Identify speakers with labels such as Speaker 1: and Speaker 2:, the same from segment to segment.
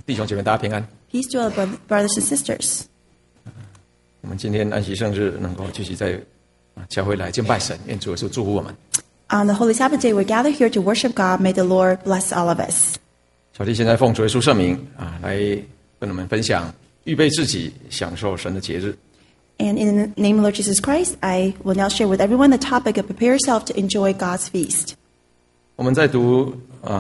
Speaker 1: 弟兄姐妹，大家平安。
Speaker 2: Peace to all brothers and sisters.
Speaker 1: 我们今天安息圣日能够继续在教会来敬拜神，愿主耶稣祝福我们。
Speaker 2: On the Holy Sabbath day, we're gathered here to worship God. May the Lord bless all of us.
Speaker 1: 小弟现在奉主耶稣圣名来跟我们分享预备自己享受神的节日。
Speaker 2: And in the name of Lord Jesus Christ, I will now share with everyone the topic of prepare yourself to enjoy God's feast.
Speaker 1: 我们在读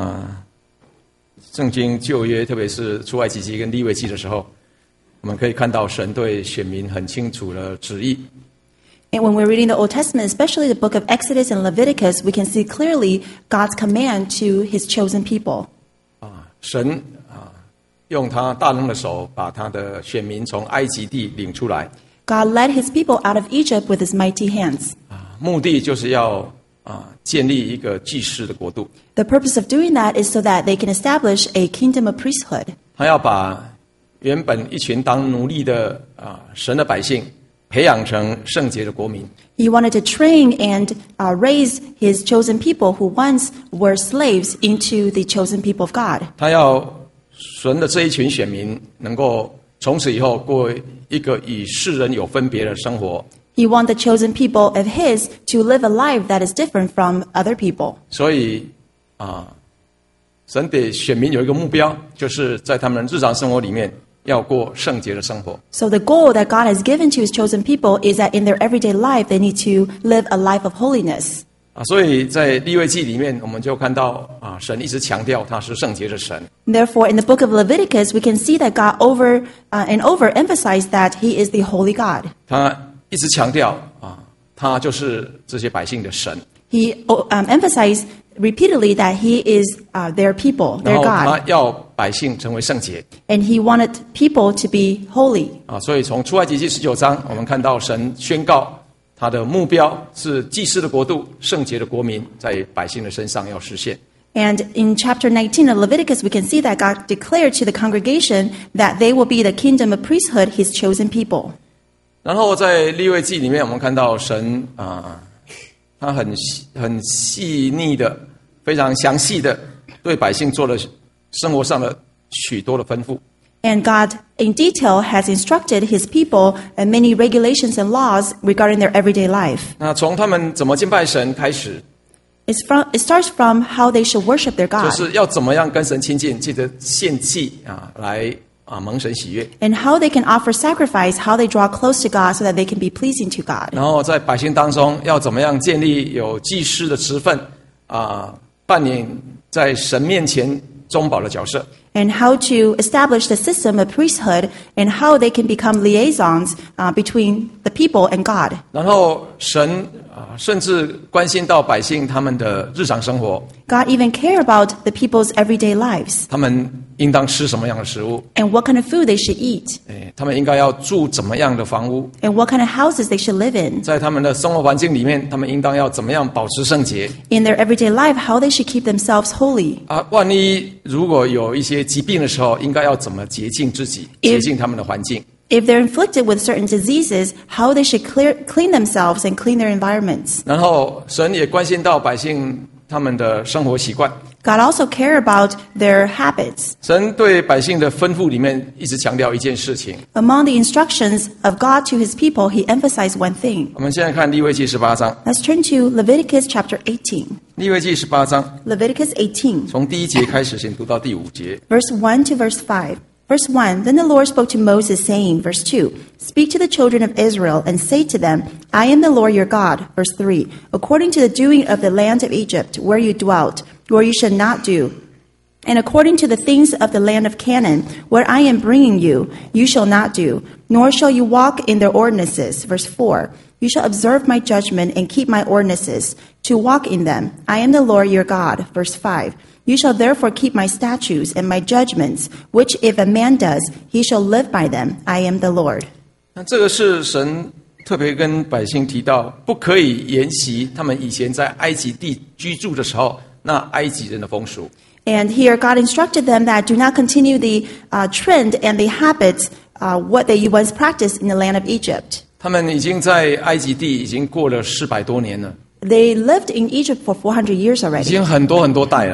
Speaker 1: 圣经旧约，特别是出埃及记跟利未记的时候，我们可以看到神对选民很清楚的旨意。
Speaker 2: And when we're reading the Old Testament, especially the book of Exodus and Leviticus, we can see clearly God's command to his chosen people.
Speaker 1: 神用他大能的手把他的选民从埃及地领出来，
Speaker 2: God led his people out of Egypt with his mighty hands.
Speaker 1: 目的就是要建立一个祭司的国度。
Speaker 2: The purpose of doing that is so that they can establish a kingdom of priesthood.
Speaker 1: 他要把原本一群当奴隶的神的百姓培养成圣洁的国民。
Speaker 2: He wanted to train and raise his chosen people who once were slaves into the chosen people of God.
Speaker 1: 他要神的这一群选民能够从此以后过一个与世人有分别的生活。
Speaker 2: He wanted the chosen people of his to live a life that is different from other people.
Speaker 1: 所以神给选民有一个目标，就是在他们日常生活里面要过圣洁的生活。
Speaker 2: So the goal that God has given to his chosen people is that in their everyday life they need to live a life of holiness.
Speaker 1: 所以在利未记里面，我们就看到神一直强调他是圣洁的神。
Speaker 2: Therefore, in the book of Leviticus, we can see that God over and over emphasized that he is the holy God.
Speaker 1: 他一直强调他就是这些百姓的神。
Speaker 2: He emphasized repeatedly that he is their people,
Speaker 1: 然
Speaker 2: their
Speaker 1: 后他
Speaker 2: God.
Speaker 1: 要百姓成为圣洁。
Speaker 2: And he wanted people to be holy.
Speaker 1: 所以从出埃及记19章，我们看到神宣告他的目标是祭司的国度、圣洁的国民在百姓的身上要实现。
Speaker 2: And in chapter 19 of Leviticus, we can see that God declared to the congregation that they will be the kingdom of priesthood, his chosen people.
Speaker 1: 然后在利未记里面，我们看到神他很细腻的、非常详细的对百姓做了生活上的许多的吩咐。
Speaker 2: And God, in detail, has instructed his people and many regulations and laws regarding their everyday life.
Speaker 1: 那从他们怎么敬拜神开始，
Speaker 2: It starts from how they should worship their
Speaker 1: 就
Speaker 2: God
Speaker 1: 是要怎么样跟神亲近，借着献祭来蒙神喜悦。
Speaker 2: and how they can offer sacrifice, how they draw close to God so that they can be pleasing to God.
Speaker 1: 然后在百姓当中要怎么样建立有祭司的职分扮演在神面前中保的角色。
Speaker 2: And how to establish the system of priesthood and how they can become liaisons between the people and God.
Speaker 1: 然后神甚至关心到百姓他们的日常生活，
Speaker 2: God even care about the people's everyday lives
Speaker 1: 他们应当吃什么样的食物，
Speaker 2: and what kind of food they should eat
Speaker 1: 他们应该要住怎么样的房屋，
Speaker 2: and what kind of houses they should live in.
Speaker 1: 在他们的生活环境里面，他们应当要怎么样保持圣洁。
Speaker 2: In their everyday life, how they should keep themselves holy.
Speaker 1: 万一如果有一些疾病的时候，应该要怎么洁净自己，洁净他们的环境。
Speaker 2: If they're inflicted with certain diseases, how they should clean themselves and clean their environments.
Speaker 1: 然后神也关心到百姓他们的生活习惯。
Speaker 2: God also care about their habits.
Speaker 1: 神对百姓的吩咐里面一直强调一件事情。
Speaker 2: Among the instructions of God to his people, he emphasized one thing.
Speaker 1: 我们现在看利未记18章，
Speaker 2: Let's turn to Leviticus chapter 18.
Speaker 1: 利未记18章
Speaker 2: Leviticus 18,
Speaker 1: 从第1节开始，先读到第5节。
Speaker 2: verse 1 to verse 5. Verse 1, Then the Lord spoke to Moses, saying, verse 2, Speak to the children of Israel, and say to them, I am the Lord your God. Verse 3, According to the doing of the land of Egypt, where you dwelt, where you should not do, and according to the things of the land of Canaan, where I am bringing you, you shall not do, nor shall you walk in their ordinances. Verse 4, You shall observe my judgment and keep my ordinances, to walk in them. I am the Lord your God. Verse 5, You shall therefore keep my statutes and my judgments, which if a man does, he shall live by them. I am the Lord.
Speaker 1: 那这个是神特别跟百姓提到，不可以沿袭他们以前在埃及地居住的时候那埃及人的风俗。
Speaker 2: And here God instructed them that do not continue the trend and the habits, what they once practiced in the land of Egypt.
Speaker 1: 他们已经在埃及地已经过了400多年了，
Speaker 2: They lived in Egypt for 400 years
Speaker 1: 已
Speaker 2: already.
Speaker 1: 经很多代了。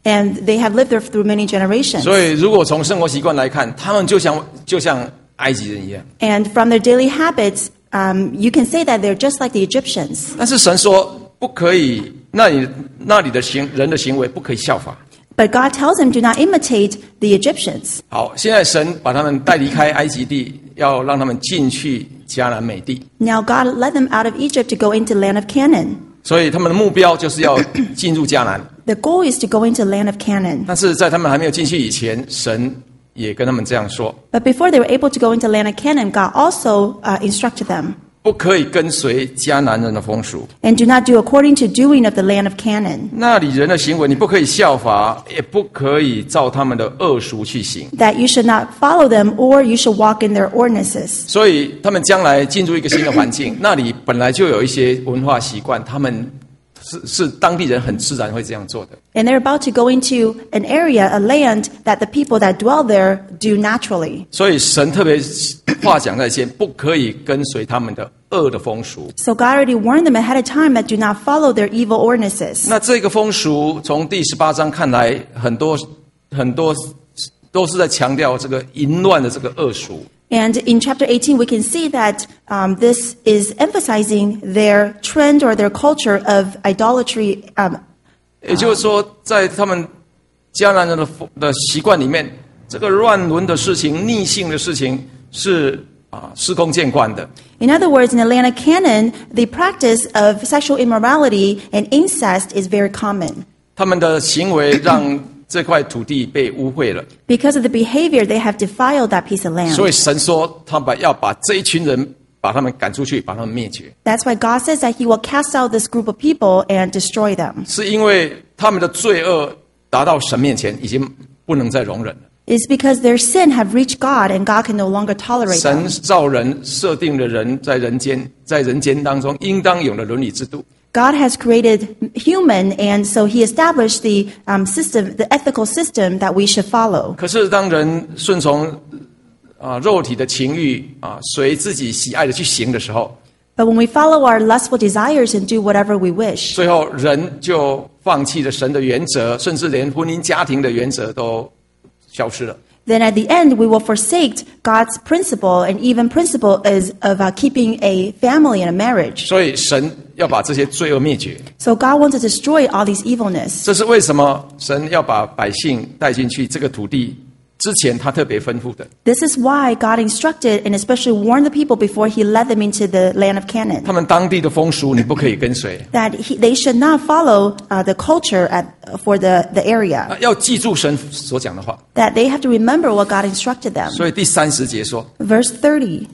Speaker 2: And they have lived there through many generations.
Speaker 1: 所以，如果从生活习惯来看，他们就像埃及人一样。
Speaker 2: And from their daily habits, you can say that they're just like the Egyptians.
Speaker 1: 但是神说不可以，那里的人的行为不可以效法。
Speaker 2: But God tells them, do not imitate the Egyptians.
Speaker 1: 好，现在神把他们带离开埃及地，要让他们进去迦南美地，
Speaker 2: Now God led them out of Egypt to go into the land of Canaan.
Speaker 1: 所以他们的目标就是要进入迦南。
Speaker 2: The goal is to go into the land of Canaan.
Speaker 1: 但是在他们还没有进去以前，神也跟他们这样说：
Speaker 2: But before they were able to go into the land of Canaan, God also instructed them.
Speaker 1: 不可以跟随迦南人的风俗，
Speaker 2: And do not do according to doing of the land of Canaan.
Speaker 1: 那里人的行为你不可以效法，也不可以照他们的恶俗去行。
Speaker 2: That you should not follow them, or you should walk in their ordinances.
Speaker 1: 所以他们将来进入一个新的环境，那里本来就有一些文化习惯，他们是当地人很自然会这样做的。
Speaker 2: And they're about to go into an area, a land that the people that dwell there do naturally.
Speaker 1: 所以神特别话讲在先，不可以跟随他们的恶的风俗。
Speaker 2: So God already warned them ahead of time that do not follow their evil ordinances.
Speaker 1: 那这个风俗从第18章看来，很多都是在强调这个淫乱的这个恶俗。
Speaker 2: And in chapter 18, we can see that this is emphasizing their trend or their culture of idolatry.
Speaker 1: 也就是说，在他们迦南人的习惯里面，这个乱伦的事情、逆性的事情是司空见惯的。
Speaker 2: In other words, in the land of Canaan, the practice of sexual immorality and incest is very common.
Speaker 1: 他们的行为让这块土地被污秽了，
Speaker 2: Because of the behavior, they have defiled that piece of land.
Speaker 1: 所以神说，他要把这一群人把他们赶出去，把他们灭绝，
Speaker 2: That's why God says that He will cast out this group of people and destroy them.
Speaker 1: 是因为他们的罪恶达到神面前，已经不能再容忍了。
Speaker 2: It's because their sin have reached God and God can no longer tolerate
Speaker 1: 神
Speaker 2: them.
Speaker 1: 造人，设定了人在人间当中应当有的伦理制度。
Speaker 2: God has created human, and so He established the system, the ethical system that we should follow.
Speaker 1: 可是当人顺从肉体的情欲随自己喜爱的去行的时候，
Speaker 2: But when we follow our lustful desires and do whatever we wish,
Speaker 1: 最后人就放弃了神的原则，甚至连婚姻家庭的原则都消失了。
Speaker 2: then at the end we will forsake God's principle, and even principle is of keeping a family and a marriage.
Speaker 1: 所以神要把这些罪恶灭绝。
Speaker 2: So God wants to destroy all these evilness.
Speaker 1: 这是为什么神要把百姓带进去这个土地之前，他特别吩咐的。
Speaker 2: This is why God instructed and especially warned the people before He led them into the land of Canaan,
Speaker 1: 他们当地的风俗你不可以跟随，
Speaker 2: that they should not follow the culture for the area,
Speaker 1: 要记住神所讲的话。
Speaker 2: that they have to remember what God instructed them.
Speaker 1: 所以第30节说，
Speaker 2: Verse 30.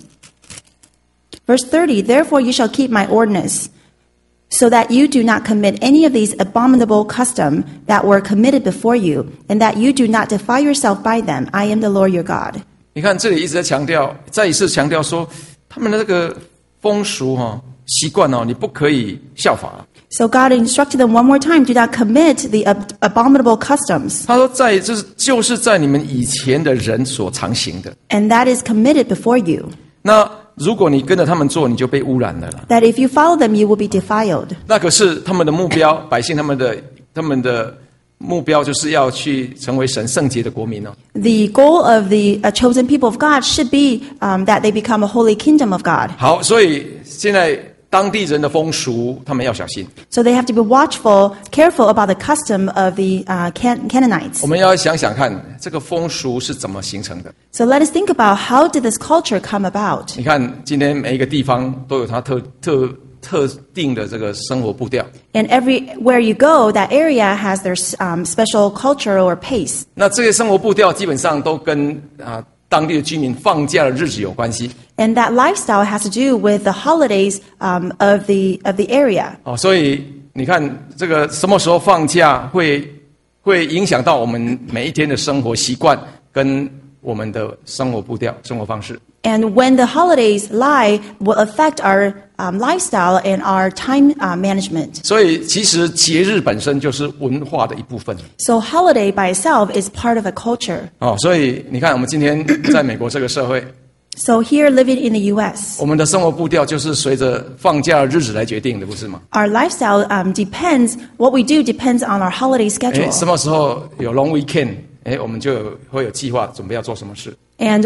Speaker 2: Verse 30, therefore you shall keep my ordinance, so that you do not commit any of these abominable customs that were committed before you, and that you do not defile yourself by them. I am the Lord your God.
Speaker 1: 你看这里一直在强调，再一次强调说，他们的这个风俗习惯你不可以效法。
Speaker 2: So God instructed them one more time, do not commit the abominable customs,
Speaker 1: 他说就是在你们以前的人所常行的。
Speaker 2: and that is committed before you.
Speaker 1: 那如果你跟着他们做，你就被污染了啦。
Speaker 2: That if you follow them, you will be defiled.
Speaker 1: 那可是他们的目标，百姓他们的目标就是要去成为神圣洁的国民哦。
Speaker 2: The goal of the chosen people of God should be that they become a holy kingdom of God.
Speaker 1: 好，所以现在当地人的风俗，他们要小心。
Speaker 2: So they have to be watchful, careful about the custom of the Canaanites.
Speaker 1: 我们要想想看，这个风俗是怎么形成的。
Speaker 2: So let us think about how did this culture come about?
Speaker 1: 你看，今天每一个地方都有它特定的这个生活步调。
Speaker 2: And everywhere you go, that area has their special culture or pace.
Speaker 1: 那这些生活步调基本上都跟当地的居民放假的日子有关系。
Speaker 2: And that lifestyle has to do with the holidays of the area.
Speaker 1: 所以你看，这个什么时候放假会影响到我们每一天的生活习惯跟我们的生活步调、生活方式。
Speaker 2: And when the holidays lie, will affect our lifestyle and our time management.
Speaker 1: 所以其实节日本身就是文化的一部分。
Speaker 2: So holiday by itself is part of a culture.
Speaker 1: 所以你看，我们今天在美国这个社会，
Speaker 2: So here, living in the U.S.,
Speaker 1: 我们的生活步调就是随着放假的日子来决定的，不是吗？
Speaker 2: our lifestyle depends, what we do depends on our holiday
Speaker 1: 什
Speaker 2: schedule.
Speaker 1: 么时候有 long weekend， 我们就会有计划，准备要做什么事。
Speaker 2: And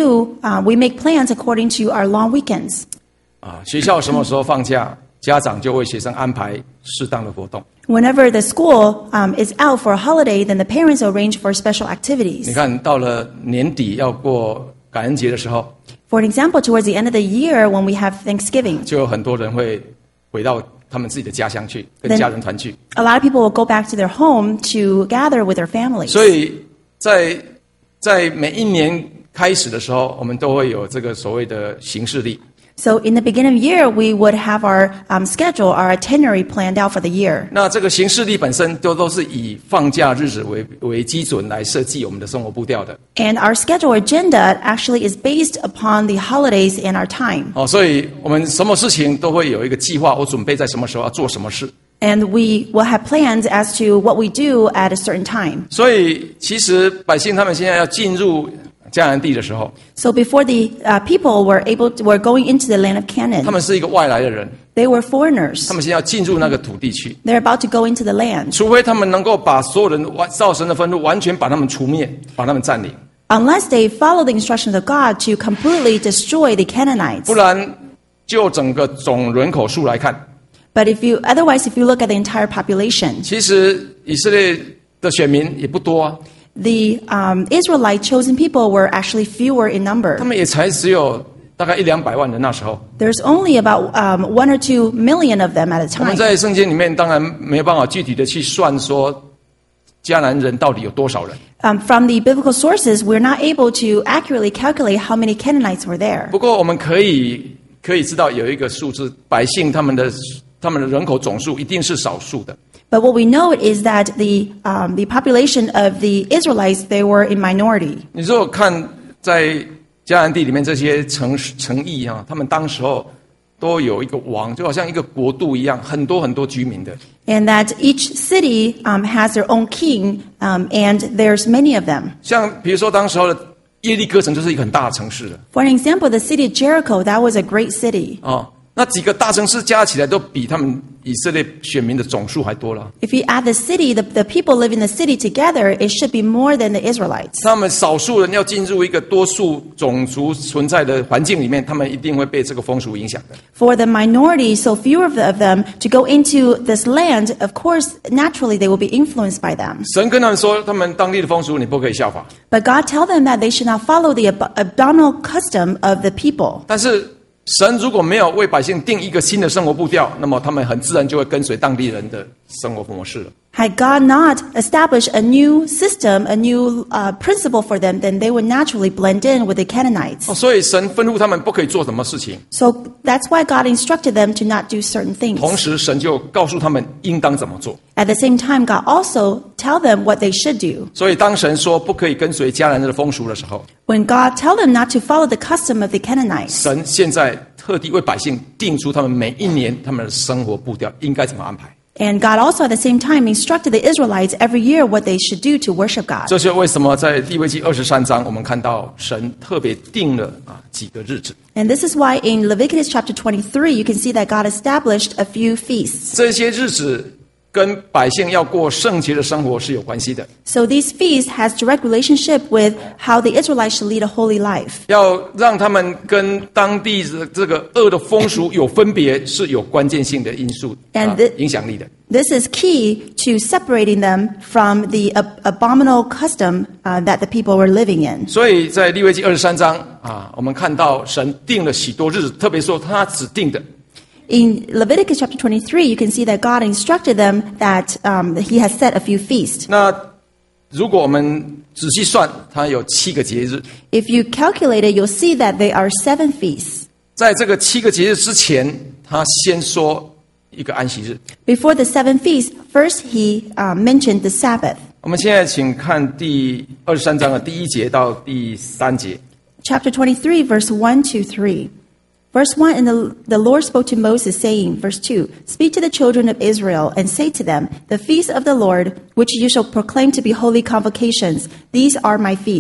Speaker 2: we make plans according to our long weekends.
Speaker 1: 学校什么时候放假，家长就为学生安排适当的活动。
Speaker 2: Whenever the school is out for a holiday, then the parents arrange for special
Speaker 1: 你
Speaker 2: activities.
Speaker 1: 看到了年底要过感恩节的时候，
Speaker 2: For an example, towards the end of the year when we have Thanksgiving,
Speaker 1: 就有很多人会回到他们自己的家乡去，跟家人团聚。
Speaker 2: a lot of people will go back to their home to gather with their families.
Speaker 1: 所以在每一年开始的时候，我们都会有这个所谓的行事历。
Speaker 2: So in the beginning of the year, we would have our schedule, our itinerary planned out for the year.
Speaker 1: 那这个行事历本身都是以放假日子为基准来设计我们的生活步调的。
Speaker 2: And our schedule agenda actually is based upon the holidays and our time.
Speaker 1: 所以我们什么事情都会有一个计划，我准备在什么时候要做什么事。
Speaker 2: And we will have plans as to what we do at a certain time.
Speaker 1: 所以其实百姓他们现在要进入迦南地的时候，
Speaker 2: So before the people were going into the land of
Speaker 1: 他
Speaker 2: Canaan,
Speaker 1: 们是一个外来的人，
Speaker 2: they were foreigners.
Speaker 1: 他们现在要进入那个土地去，
Speaker 2: They're about to go into the land.
Speaker 1: 除非他们能够把所有人造神的愤怒完全把他们除灭，把他们占领，
Speaker 2: Unless they follow the instructions of God to completely destroy the Canaanites.
Speaker 1: 不然就整个总人口数来看，
Speaker 2: But if you look at the entire population,
Speaker 1: 其实以色列的选民也不多啊，
Speaker 2: the Israelite chosen people were actually fewer in
Speaker 1: 他
Speaker 2: number.
Speaker 1: 们也才只有大概100-200万人那时候。
Speaker 2: There's only about 1 or 2 million of them at a
Speaker 1: 我们
Speaker 2: time.
Speaker 1: 在圣经里面当然没有办法具体的去算说迦南人到底有多少人，
Speaker 2: From the biblical sources, we're not able to accurately calculate how many Canaanites were there.
Speaker 1: 不过我们可以知道有一个数字，百姓他们的人口总数一定是少数的。
Speaker 2: But what we know is that the population of the Israelites, they were in minority.
Speaker 1: 你如果看在迦南地里面这些城邑啊，他们当时候都有一个王，就好像一个国度一样，很多很多居民的。
Speaker 2: And that each city has their own king, and there's many of them.
Speaker 1: 像比如说当时候的耶利哥城就是一个很大的城市了
Speaker 2: For an example, the city of Jericho, that was a great city.
Speaker 1: 那几个大城市加起来都比他们以色列选民的总数还多了。
Speaker 2: If you add the city, the people live in the city together, it should be more than the Israelites.
Speaker 1: 他们少数人要进入一个多数种族存在的环境里面，他们一定会被这个风俗影响的。
Speaker 2: For the minority, so few of them, to go into this land, of course, naturally they will be influenced by them.
Speaker 1: 神跟他们说，他们当地的风俗你不可以效法，
Speaker 2: But God tell them that they should not follow the abominable custom of the people.
Speaker 1: 但是神如果没有为百姓定一个新的生活步调，那么他们很自然就会跟随当地人的生活模式了。
Speaker 2: Had God not established a new system, a new principle for them, then they would naturally blend in with the Canaanites.
Speaker 1: 所以神吩咐他们不可以做什么事情，
Speaker 2: So that's why God instructed them to not do certain things.
Speaker 1: 同时神就告诉他们应当怎么做。
Speaker 2: At the same time, God also tell them what they should do.
Speaker 1: 所以当神说不可以跟随迦南人的风俗的时候，
Speaker 2: When God tell them not to follow the custom of the Canaanites,
Speaker 1: 神现在特地为百姓定出他们每一年他们的生活步调应该怎么安排。
Speaker 2: and God also at the same time instructed the Israelites every year what they should do to worship God.
Speaker 1: 这是为什么在利未记23章我们看到神特别定了几个日子，
Speaker 2: And this is why in Leviticus chapter 23, you can see that God established a few feasts.
Speaker 1: 这些日子跟百姓要过圣洁的生活是有关系的。
Speaker 2: So these feasts has direct relationship with how the Israelites should lead a holy life.
Speaker 1: 要让他们跟当地的这个恶的风俗有分别，是有关键性的因素
Speaker 2: And
Speaker 1: 影响力的。
Speaker 2: This is key to separating them from the abominable custom that the people were living in.
Speaker 1: 所以在利未记23章我们看到神定了许多日子，特别说他指定的。
Speaker 2: In Leviticus chapter 23, you can see that God instructed them that He has set a few feasts.
Speaker 1: 那如果我们仔细算，它有7个节日。
Speaker 2: If you calculate it, you'll see that they are 7 feasts.
Speaker 1: 在这个7个节日之前，他先说一个安息日。
Speaker 2: Before the 7 feasts, first He mentioned the Sabbath.
Speaker 1: 我们现在请看第23章的第1节到第3节。
Speaker 2: Chapter 23, verse 1 to 3. Verse 1, and the Lord spoke to Moses, saying, verse 2, Speak to the children of Israel, and say to them, The feast of the Lord, which you shall proclaim to be holy convocations, these are my feasts.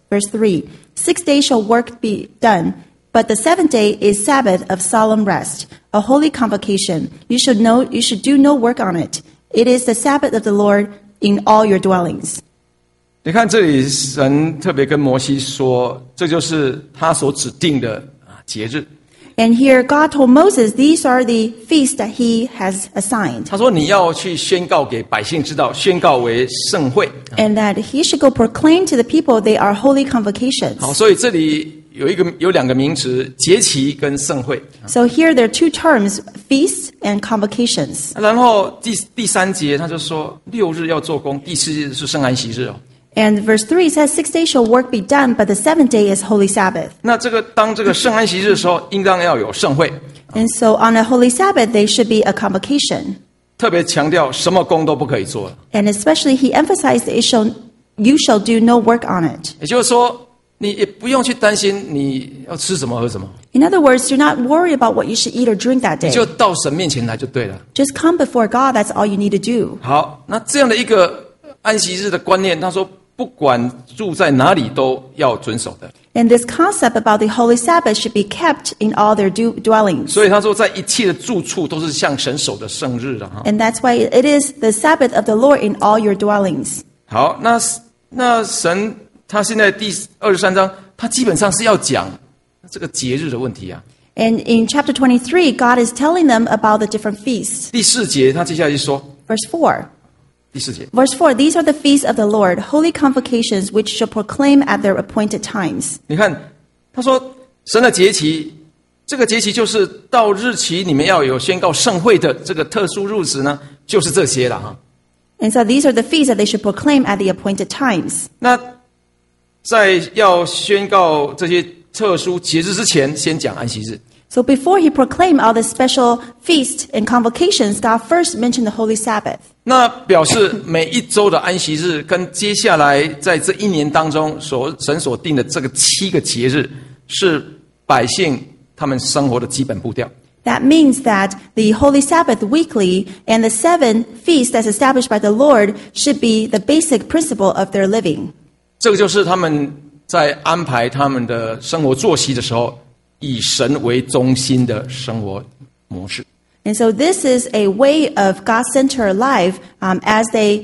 Speaker 2: Verse 3, 6 days shall work be done, but the seventh day is Sabbath of solemn rest, a holy convocation. You should do no work on it. It is the Sabbath of the Lord in all your dwellings.
Speaker 1: 你看这里神特别跟摩西说，这就是他所指定的节日。
Speaker 2: And here God told Moses, these are the feasts that he has assigned.
Speaker 1: 他说你要去宣告给百姓知道，宣告为盛会。
Speaker 2: And that he should go proclaim to the people they are holy convocations.
Speaker 1: 好，所以这里有两个名词，节期跟盛会。
Speaker 2: So here there are two terms, feasts and convocations.
Speaker 1: 然后第3节他就说，6日要做工，第4日是圣安息日哦。
Speaker 2: And verse 3 says, 6 days shall work be done, but the seventh day is holy Sabbath.
Speaker 1: 那当这个圣安息日的时候，应当要有盛会。
Speaker 2: And so on a holy Sabbath, there should be a convocation.
Speaker 1: 特别强调什么工都不可以做。
Speaker 2: And especially he emphasized you shall do no work on it.
Speaker 1: 也就是说，你也不用去担心你要吃什么喝什么，
Speaker 2: In other words, do not worry about what you should eat or drink that
Speaker 1: 你
Speaker 2: day.
Speaker 1: 就到神面前来就对了。
Speaker 2: Just come before God, that's all you need to do.
Speaker 1: 好，那这样的一个安息日的观念，他说不管住在哪里都要遵守的。
Speaker 2: And this concept about the holy Sabbath should be kept in all their dwellings.
Speaker 1: 所以他说，在一切的住处都是向神守的圣日了哈。
Speaker 2: And that's why it is the Sabbath of the Lord in all your dwellings.
Speaker 1: 好，那神他现在第23章，他基本上是要讲这个节日的问题啊。
Speaker 2: And in chapter 23, God is telling them about the different feasts.
Speaker 1: 第4节他接下来就说，
Speaker 2: Verse 4.
Speaker 1: 第4节，
Speaker 2: Verse 4, these are the feasts of the Lord, holy convocations which shall proclaim at their appointed times.
Speaker 1: 你看他说神的节期，这个节期就是到日期你们要有宣告盛会的这个特殊日子呢，就是这些了哈。
Speaker 2: And so these are the feasts that they should proclaim at the appointed times.
Speaker 1: 那在要宣告这些特殊节日之前，先讲安息日。
Speaker 2: So before he proclaimed all the special feasts and convocations, God first mentioned the holy Sabbath.
Speaker 1: 那表示每一周的安息日跟接下来在这一年当中神所定的这个7个节日，是百姓他们生活的基本步调。
Speaker 2: That means that the holy Sabbath weekly and the 7 feasts that's established by the Lord should be the basic principle of their living.
Speaker 1: 这个就是他们在安排他们的生活作息的时候，以神为中心的生活模式。
Speaker 2: And so this is a way of God-centered life as they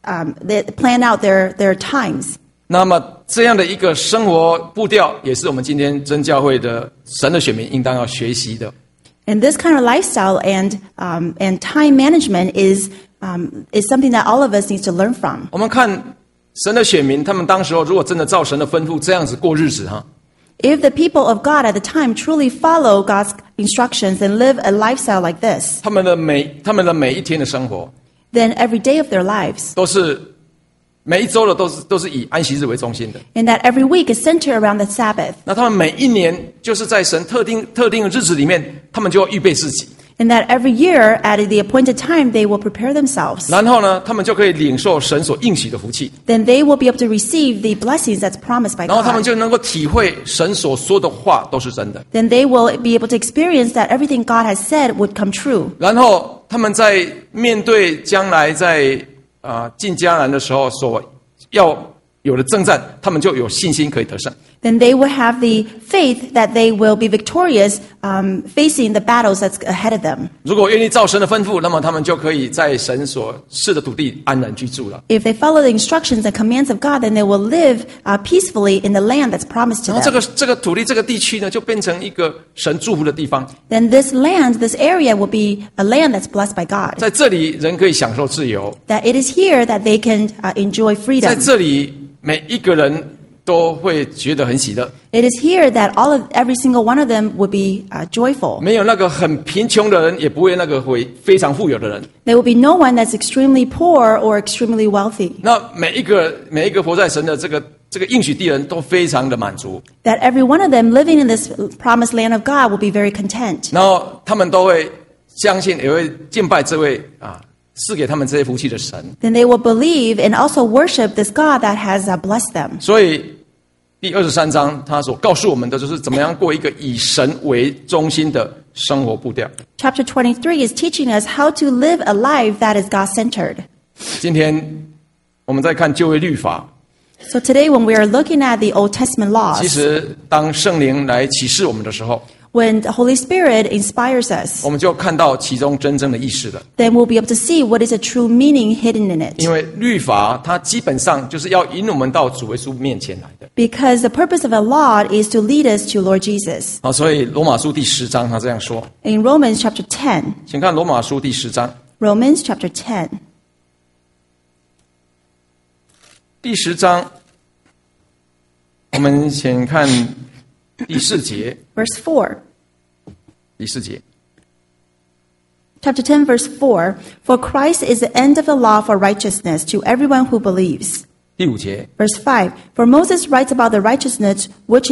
Speaker 2: plan out their times.
Speaker 1: 那么这样的一个生活步调，也是我们今天真教会的神的选民应当要学习的。
Speaker 2: And this kind of lifestyle and time management is something that all of us need to learn from.
Speaker 1: 我们看神的选民，他们当时候如果真的照神的吩咐这样子过日子哈，
Speaker 2: If the people of God at the time truly follow God's instructions and live a lifestyle like this,
Speaker 1: 他们的每一天的生活
Speaker 2: then every day of their lives,
Speaker 1: 都是每一周的都是以安息日为中心的。
Speaker 2: and that every week is centered around the Sabbath,
Speaker 1: 那他们每一年就是在神特定的日子里面，他们就要预备自己，
Speaker 2: and that every year at the appointed time they will prepare themselves.
Speaker 1: 然后呢，他们就可以领受神所应许的福气，
Speaker 2: Then they will be able to receive the blessings that's promised by
Speaker 1: 然后他们
Speaker 2: God.
Speaker 1: 就能够体会神所说的话都是真的。
Speaker 2: Then they will be able to experience that everything God has said would come true.
Speaker 1: 然后他们在面对将来在进迦南的时候所要有的征战，他们就有信心可以得胜。
Speaker 2: Then they will have the faith that they will be victorious facing the battles that's ahead of them.
Speaker 1: 如果愿意照神的吩咐，那么他们就可以在神所赐的土地安然居住了。
Speaker 2: If they follow the instructions and commands of God, then they will live peacefully in the land that's promised to
Speaker 1: 然后
Speaker 2: them.
Speaker 1: 这个土地这个地区呢，就变成一个神祝福的地方。
Speaker 2: Then this land, this area will be a land that's blessed by God.
Speaker 1: 在这里，人可以享受自由；
Speaker 2: That it is here that they can enjoy
Speaker 1: 在
Speaker 2: freedom.
Speaker 1: 这里，每一个人都会觉得很喜乐。
Speaker 2: It is here that every single one of them would be joyful.
Speaker 1: 没有那个很贫穷的人，也不会那个会非常富有的人。
Speaker 2: There will be no one that's extremely poor or extremely wealthy.
Speaker 1: 那每一个活在神的这个应许地人都非常的满足，
Speaker 2: That every one of them living in this promised land of God will be very content.
Speaker 1: 然后他们都会相信，也会敬拜这位赐给他们这些福气的神。
Speaker 2: Then they will believe and also worship this God that has blessed them.
Speaker 1: 所以第23章他所告诉我们的，就是怎么样过一个以神为中心的生活步调。
Speaker 2: Chapter 23 is teaching us how to live a life that is God-centered.
Speaker 1: 今天我们在看旧约律法，
Speaker 2: So today, when we are looking at the Old Testament
Speaker 1: 其
Speaker 2: laws,
Speaker 1: 实当圣灵来启示我们的时候，
Speaker 2: when the Holy Spirit inspires us,
Speaker 1: 我们就看到其中真正的意思了。
Speaker 2: then we'll be able to see what is a true meaning hidden in it.
Speaker 1: 因为律法它基本上就是要引我们到主耶稣面前来的。
Speaker 2: Because the purpose of a law is to lead us to Lord Jesus.
Speaker 1: 好，所以罗马书第10章他这样说，
Speaker 2: In Romans chapter 10,
Speaker 1: 请看罗马书第10章
Speaker 2: Romans chapter 10,
Speaker 1: 第10章，我们先看第4节，
Speaker 2: verse 4.
Speaker 1: 第4节。
Speaker 2: Chapter 10, verse 4. For Christ is the end of the law for righteousness to everyone who believes.
Speaker 1: 第5节，
Speaker 2: Verse 5. For Moses writes about the righteousness which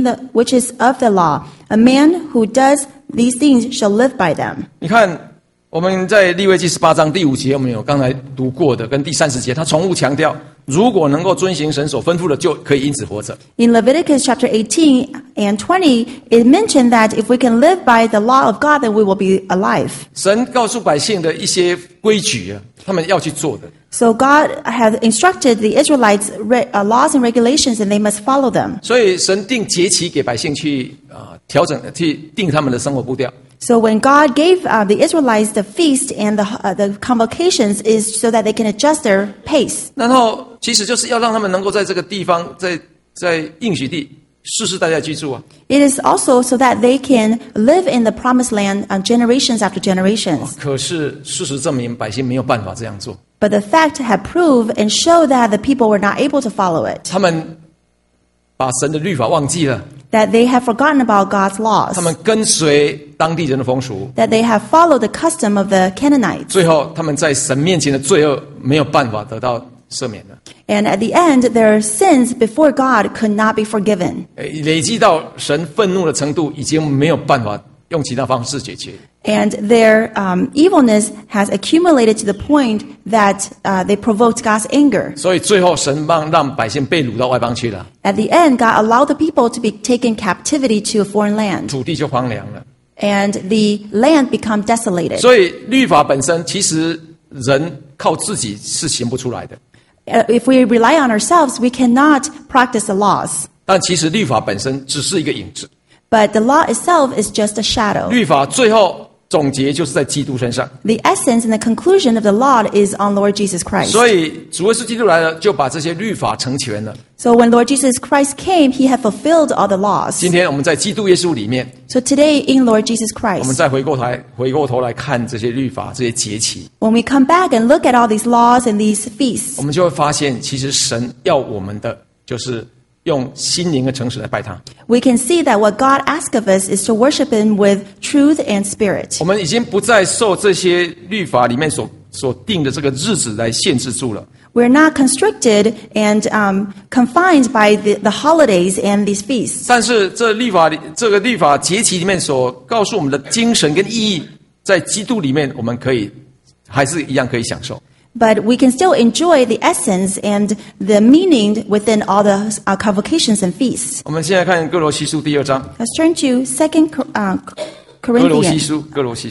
Speaker 2: is of the law. A man who does these things shall live by them.
Speaker 1: 你看我们在利未记18章第5节，我们有刚才读过的，跟第30节，他重复强调，如果能够遵行神所吩咐的，就可以因此活着。
Speaker 2: In Leviticus chapter 18 and 20, it mentioned that if we can live by the law of God, then we will be alive.
Speaker 1: 神告诉百姓的一些规矩啊，他们要去做的。
Speaker 2: So God has instructed the Israelites laws and regulations, and they must follow them.
Speaker 1: 所以神定节期给百姓去调整，去定他们的生活步调。
Speaker 2: So when God gave the Israelites the feast and the convocations is so that they can adjust their pace.
Speaker 1: 然后其实就是要让他们能够在这个地方，在应许地世世代代居住啊。
Speaker 2: It is also so that they can live in the promised land generations after generations.
Speaker 1: 可是事实证明，百姓没有办法这样做。
Speaker 2: But the fact had proved and showed that the people were not able to follow it,
Speaker 1: 他们把神的律法忘记了，
Speaker 2: that they have forgotten about God's
Speaker 1: 他
Speaker 2: laws,
Speaker 1: 们跟随当地人的风俗，
Speaker 2: that they have followed the custom of the Canaanites.
Speaker 1: 最后他们在神面前的罪恶没有办法得到赦免了，
Speaker 2: And at the end, their sins before God could not be forgiven.
Speaker 1: 累积到神愤怒的程度，已经没有办法用其他方式解决。
Speaker 2: And their evilness has accumulated to the point that they provoked God's anger.
Speaker 1: 所以最后神让百姓被掳到外邦去了，
Speaker 2: At the end, God allowed the people to be taken captivity to a foreign land,
Speaker 1: 土地就荒凉了。
Speaker 2: and the land become desolated.
Speaker 1: 所以律法本身，其实人靠自己是行不出来的。
Speaker 2: If we rely on ourselves, we cannot practice the laws.
Speaker 1: 但其实律法本身只是一个影子，
Speaker 2: But the law itself is just a shadow.
Speaker 1: 律法最后总结就是在基督身上。
Speaker 2: The essence and the conclusion of the law is on Lord Jesus Christ.
Speaker 1: 所以主耶稣基督来了，就把这些律法成全了。
Speaker 2: So when Lord Jesus Christ came, he had fulfilled all the laws.
Speaker 1: 今天我们在基督耶稣里面，
Speaker 2: So today in Lord Jesus
Speaker 1: 我们
Speaker 2: Christ,
Speaker 1: 再回过头来看这些律法、这些节期，
Speaker 2: when we come back and look at all these laws and these feasts,
Speaker 1: 我们就会发现，其实神要我们的就是用心灵和诚实来拜他。
Speaker 2: we can see that what God asks of us is to worship him with truth and spirit.
Speaker 1: 我们已经不再受这些律法里面所定的这个日子来限制住了。
Speaker 2: We're not constricted and confined by the holidays and these feasts.
Speaker 1: 但是这个律法节期里面所告诉我们的精神跟意义，在基督里面，我们还是一样可以享受。
Speaker 2: But we can still enjoy the essence and the meaning within all the convocations and feasts.
Speaker 1: 我们现在看哥罗西书第2章，
Speaker 2: Let's turn to 2
Speaker 1: 哥罗西
Speaker 2: Corinthians,
Speaker 1: 书，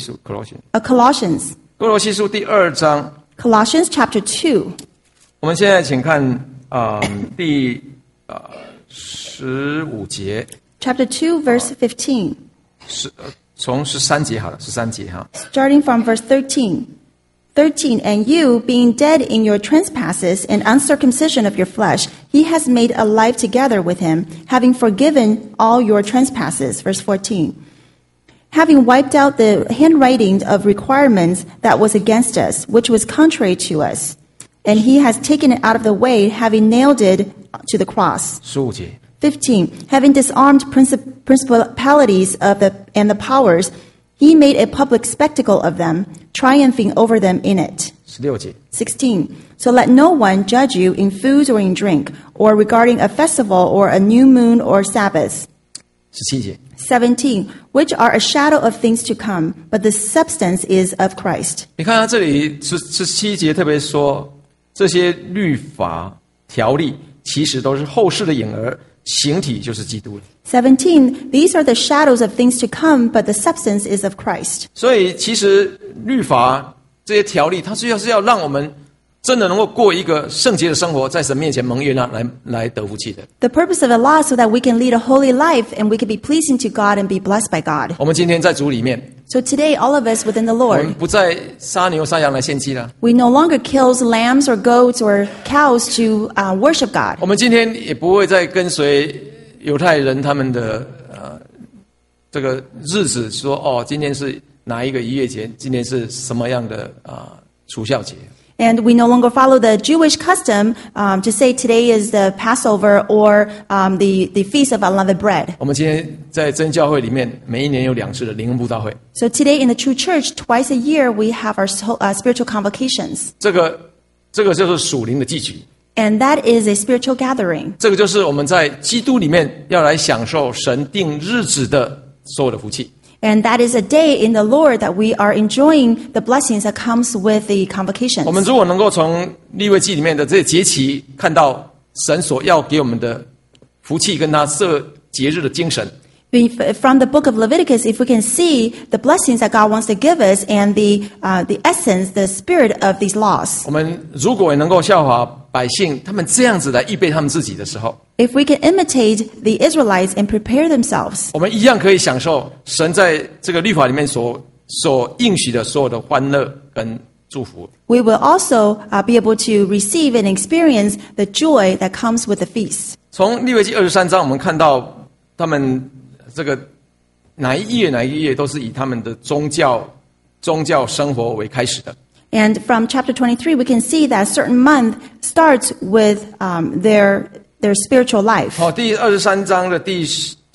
Speaker 2: Colossians.
Speaker 1: 哥罗西书第2章。
Speaker 2: Colossians chapter 2.
Speaker 1: 我们现在请看第15节，
Speaker 2: Chapter 2, verse 15.
Speaker 1: 从13节好了，13节哈。
Speaker 2: Starting from verse 13. 13, and you, being dead in your trespasses and uncircumcision of your flesh, he has made alive together with him, having forgiven all your trespasses. Verse 14. Having wiped out the handwriting of requirements that was against us, which was contrary to us, and he has taken it out of the way, having nailed it to the cross.
Speaker 1: 15节，
Speaker 2: 15. Having disarmed principalities and the powers, he made a public spectacle of them, triumphing over them in it.
Speaker 1: 16节，
Speaker 2: 16. So let no one judge you in food or in drink, or regarding a festival or a new moon or Sabbath.
Speaker 1: 17节，
Speaker 2: 17. Which are a shadow of things to come, but the substance is of Christ.
Speaker 1: 你看他这里17节特别说，这些律法条例其实都是后世的影儿，形体就是基督了。
Speaker 2: 17. These are the shadows of things to come, but the substance is of Christ.
Speaker 1: 所以其实律法这些条例，它是要让我们真的能够过一个圣洁的生活，在神面前蒙悦纳，来得福气的。
Speaker 2: The purpose of the law is so that we can lead a holy life and we can be pleasing to God and be blessed by God.
Speaker 1: 我们今天在主里面，
Speaker 2: So today, all of us within the
Speaker 1: 我们
Speaker 2: Lord,
Speaker 1: 不再杀牛杀羊来献祭了。
Speaker 2: we no longer kill lambs or goats or cows to worship God.
Speaker 1: 我们今天也不会再跟随犹太人他们的这个日子说哦，今天是哪一个逾越节，今天是什么样的除酵节。
Speaker 2: And we no longer follow the Jewish custom to say today is the Passover or the Feast of Unleavened Bread.
Speaker 1: 我们今天在真教会里面，每一年有2次的灵恩布道会。
Speaker 2: So today in the true church, twice a year, we have our spiritual convocations.
Speaker 1: 这个就是属灵的祭曲，
Speaker 2: And that is a spiritual gathering.
Speaker 1: 这个就是我们在基督里面要来享受神定日子的所有的福气。
Speaker 2: And that is a day in the Lord that we are enjoying the blessings that comes with the
Speaker 1: 我们
Speaker 2: convocations.
Speaker 1: 如果能够从利未记里面的这些节期看到神所要给我们的福气，跟他设节日的精神，
Speaker 2: From the book of Leviticus, if we can see the blessings that God wants to give us and the essence, the spirit of these laws.
Speaker 1: 我们如果也能够效法百姓，他们这样子来预备他们自己的时候，
Speaker 2: If we can imitate the Israelites and prepare themselves,
Speaker 1: 我们一样可以享受神在这个律法里面所应许的所有的欢乐跟祝福。
Speaker 2: we will also be able to receive and experience the joy that comes with the feast.
Speaker 1: 从利未记23章，我们看到他们这个哪一页都是以他们的宗教生活为开始的。
Speaker 2: And from chapter 23, we can see that a certain month starts with their spiritual life.
Speaker 1: 好，第23章的第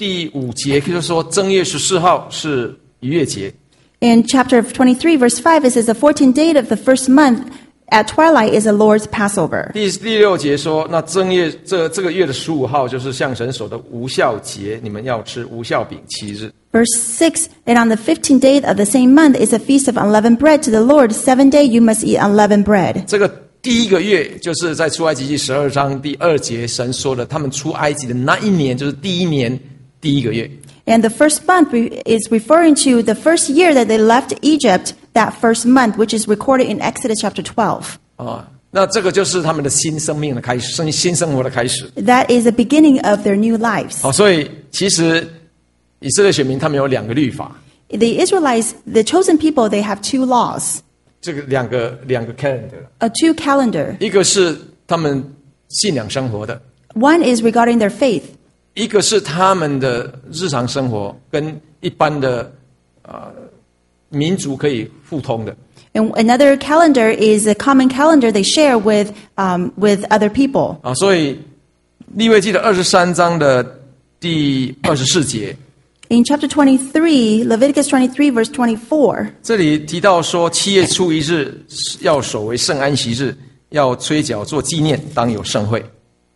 Speaker 1: 5节就是说，正月14号是逾越节。
Speaker 2: In chapter 23, verse 5, it says the 14th day of the first month at twilight is the Lord's Passover.
Speaker 1: 第6节说，那正月这个月的15号就是向神守的无酵节，你们要吃无酵饼7日。
Speaker 2: Verse 6, and on the 15th day of the same month is a feast of unleavened bread to the Lord. 7 days you must eat unleavened bread.
Speaker 1: 这个第一个月就是在出埃及记12章第2节，神说的，他们出埃及的那一年就是第一年第一个月。
Speaker 2: And the first month is referring to the first year that they left Egypt, that first month, which is recorded in Exodus chapter 12.
Speaker 1: 那这个就是他们的新生命的开始，新生活的开始。
Speaker 2: That is the beginning of their new lives.
Speaker 1: 好，所以其实以色列选民他们有2个律法，
Speaker 2: The Israelites, the chosen people, they have 2 laws,
Speaker 1: 这个两个 calendar，
Speaker 2: 2 calendar.
Speaker 1: 一个是他们信仰生活的，
Speaker 2: One is regarding their faith.
Speaker 1: 一个是他们的日常生活跟一般的民族可以互通的。
Speaker 2: And another calendar is a common calendar they share with other people.
Speaker 1: 所以利未记的23章的第24节，
Speaker 2: In chapter 23, Leviticus 23, verse 24,
Speaker 1: 这里提到说，7月初1日要守为圣安息日，要吹角做纪念，当有盛会。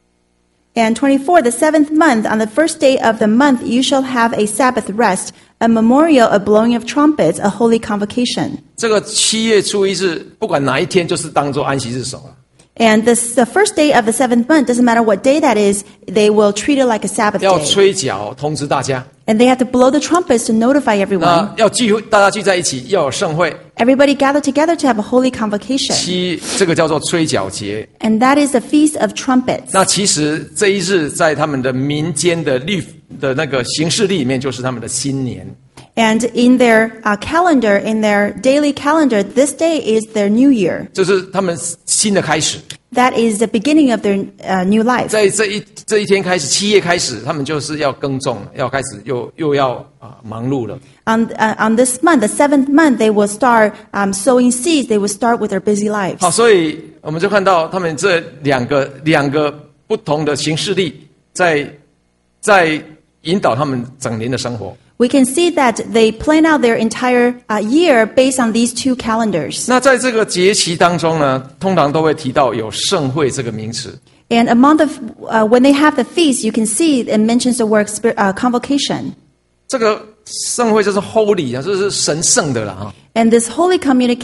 Speaker 2: and 24, the 7th month, on the first day of the month, you shall have a Sabbath rest, a memorial, a blowing of trumpets, a holy convocation.
Speaker 1: 这个7月初1日，不管哪一天，就是当做安息日守了。
Speaker 2: And the first day of the 7th month, doesn't matter what day that is, they will treat it like a Sabbath
Speaker 1: 要
Speaker 2: day.
Speaker 1: 吹角通知大家，
Speaker 2: And they have to blow the trumpets to notify everyone.
Speaker 1: 那要大家聚在一起，要有盛会。
Speaker 2: Everybody gather together to have a holy convocation.
Speaker 1: 这个叫做吹角节。
Speaker 2: And that is the Feast of Trumpets.
Speaker 1: 那其实这一日在他们的民间的那个行事历里面，就是他们的新年。
Speaker 2: And in their calendar, in their daily calendar, this day is their new year.
Speaker 1: 这是他们新的开始。
Speaker 2: That is the beginning of their new life.
Speaker 1: 在这一天开始，7月开始，他们就是要耕种，要开始又要忙碌了。
Speaker 2: On this month, the 7th month, they will start sowing seeds. They will start with their busy lives.
Speaker 1: 好，所以我们就看到他们这两个不同的行事历，在引导他们整年的生活。
Speaker 2: We can see that they plan out their entire year based on these 2 calendars.
Speaker 1: 那在这个节期当中呢，通常都会提到有盛会这个名词。
Speaker 2: And among when they have the feast, you can see it mentions the word convocation.
Speaker 1: 这个盛会就是 holy 啊，这是神圣的啦哈。
Speaker 2: And this holy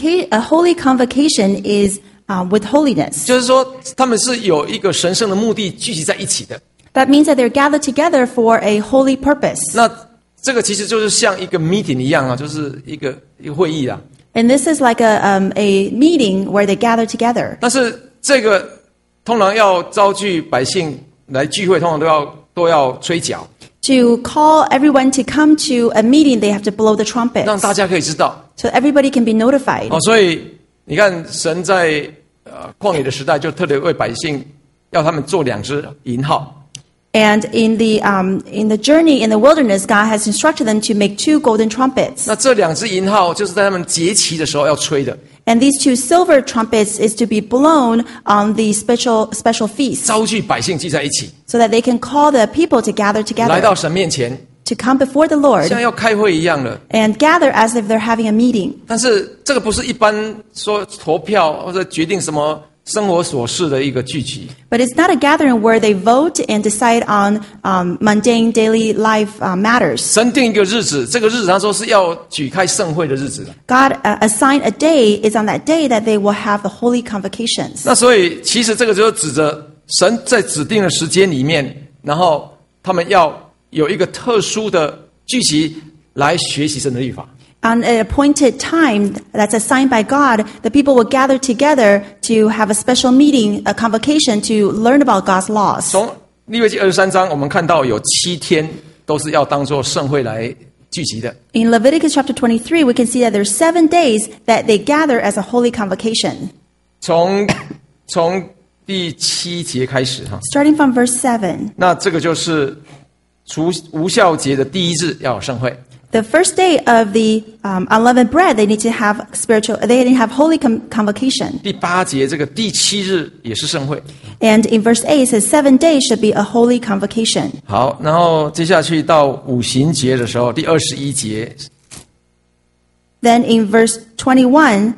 Speaker 2: convocation is with holiness.
Speaker 1: 就是说，他们是有一个神圣的目的聚集在一起的。
Speaker 2: That means that they're gathered together for a holy purpose.
Speaker 1: 那这个其实就是像一个 meeting 一样啊，就是一个会议啊。
Speaker 2: And this is like a meeting where they gather together.
Speaker 1: 但是这个通常要召集百姓来聚会，通常都要吹角，
Speaker 2: To call everyone to come to a meeting, they have to blow the
Speaker 1: 让
Speaker 2: trumpets
Speaker 1: 大家可以知道。
Speaker 2: so everybody can be notified.
Speaker 1: 所以你看，神在旷野的时代就特别为百姓要他们做2只银号。
Speaker 2: And in the journey in the wilderness, God has instructed them to make 2 golden trumpets.
Speaker 1: 那这2只银号就是在他们节期的时候要吹的，
Speaker 2: And these 2 silver trumpets is to be blown on the special feasts
Speaker 1: 召集百姓聚在一起，
Speaker 2: so that they can call the people to gather
Speaker 1: 来
Speaker 2: together
Speaker 1: 到神面前，
Speaker 2: to come before the
Speaker 1: 像
Speaker 2: Lord
Speaker 1: 要开会一样的。
Speaker 2: and gather as if they're having a meeting.
Speaker 1: 但是这个不是一般说投票或者决定什么生活琐事的一个聚集，
Speaker 2: But it's not a gathering where they vote and decide on mundane daily life matters.
Speaker 1: 神定一个日子，这个日子他说是要举开盛会的日子。
Speaker 2: God assigned a day, is on that day that they will have the holy convocations.
Speaker 1: 那所以其实这个就指着神在指定的时间里面，然后他们要有一个特殊的聚集来学习神的律法。
Speaker 2: On an appointed time that's assigned by God, the people will gather together to have a special meeting, a convocation to learn about God's laws.
Speaker 1: 从利未记23章，我们看到有7天都是要当作盛会来聚集的。
Speaker 2: In Leviticus chapter 23, we can see that there's 7 days that they gather as a holy convocation.
Speaker 1: 从第7节开始哈，
Speaker 2: Starting from verse 7,
Speaker 1: 那这个就是无酵节的第1日要有盛会。
Speaker 2: the first day of the unleavened bread, they need to have holy convocation.
Speaker 1: 第8节这个第7日也是盛会。
Speaker 2: And in verse 8, it says 7 days should be a holy convocation.
Speaker 1: 好，然后接下去到五旬节的时候，第21节，
Speaker 2: Then in verse 21,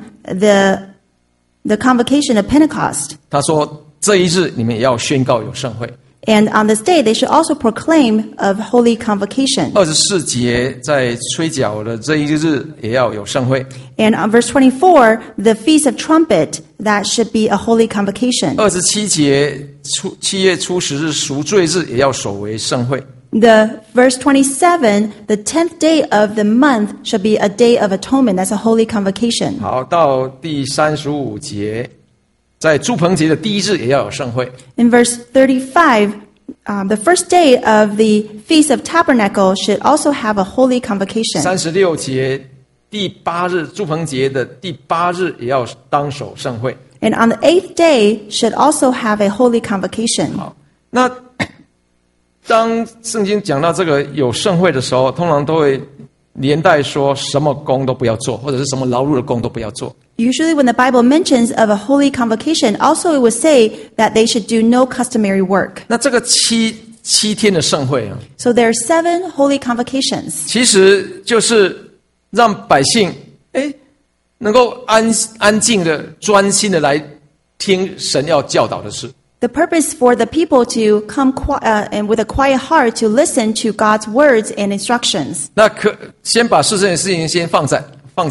Speaker 2: the convocation of Pentecost.
Speaker 1: 他说这一日你们也要宣告有盛会。
Speaker 2: And on this day, they should also proclaim of holy convocation.
Speaker 1: 24节在吹角的这一日也要有盛会。
Speaker 2: And on verse 24, the Feast of Trumpet, that should be a holy convocation.
Speaker 1: 27节7月初10日赎罪日也要守为盛会。
Speaker 2: The verse 27, the 10th day of the month should be a day of atonement. That's a holy convocation.
Speaker 1: 好，到第35节，在住棚节的第1日也要有盛会。
Speaker 2: In verse 35, the first day of the Feast of Tabernacle should also have a holy convocation.
Speaker 1: 36节第8日住棚节的第8日也要当守盛会。
Speaker 2: And on the 8th day should also have a holy convocation.
Speaker 1: 好，那当圣经讲到这个有盛会的时候，通常都会连带说什么工都不要做，或者是什么劳碌的工都不要做。
Speaker 2: Usually when the Bible mentions of a holy convocation, also it would say that they should do no customary work.
Speaker 1: 那这个七天的盛会啊，
Speaker 2: So there are 7 holy convocations.
Speaker 1: 其实就是让百姓能够安静的、专心的来听神要教导的事。
Speaker 2: The purpose for the people to come and with a quiet heart to listen to God's words and instructions.
Speaker 1: 那先把世上的事情先放着，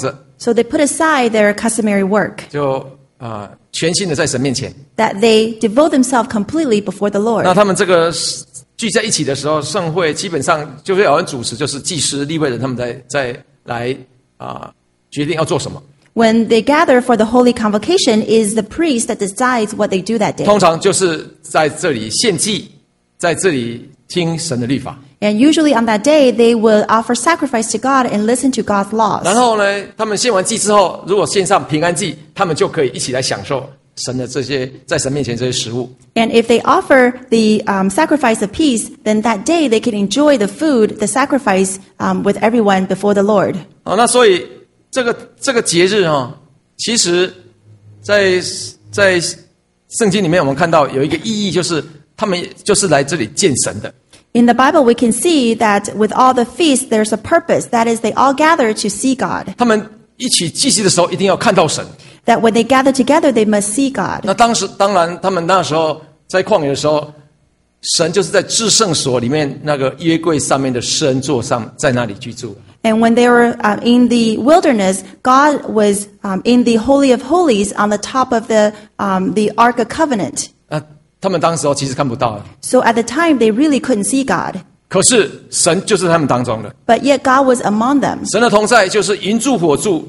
Speaker 2: So they put aside their customary work,
Speaker 1: 就全心的在神面前。
Speaker 2: that they devote themselves completely before the
Speaker 1: 那
Speaker 2: Lord.
Speaker 1: 他们这个聚在一起的时候，盛会基本上就是有人主持，就是祭司、利未人他们再来决定要做什么。
Speaker 2: When they gather for the holy convocation, is the priest that decides what they do that day.
Speaker 1: 通常就是在这里献祭，在这里听神的律法。
Speaker 2: And usually on that day, they will offer sacrifice to God and listen to God's laws.
Speaker 1: 然后呢，他们献完祭之后，如果献上平安祭，他们就可以一起来享受神的这些在神面前这些食物。
Speaker 2: And if they offer the sacrifice of peace, then that day they can enjoy the food, the sacrifice with everyone before the Lord.
Speaker 1: 那所以这个节日其实在圣经里面我们看到有一个意义，就是他们就是来这里见神的。
Speaker 2: In the Bible, we can see that with all the feasts, there's a purpose. That is, they all gather to see God.
Speaker 1: 他们一起聚集的时候，一定要看到神。
Speaker 2: That when they gather together, they must see God.
Speaker 1: 那当然，他们那时候在旷野的时候，神就是在至圣所里面那个约柜上面的施恩座上，在那里居住。
Speaker 2: And when they were in the wilderness, God was in the Holy of Holies on the top of the Ark of Covenant.
Speaker 1: 他们当时其实看不到的，
Speaker 2: So at the time, they really couldn't see God.
Speaker 1: 可是神就是他们当中的。
Speaker 2: But yet God was among them.
Speaker 1: 神的同在就是云柱火柱，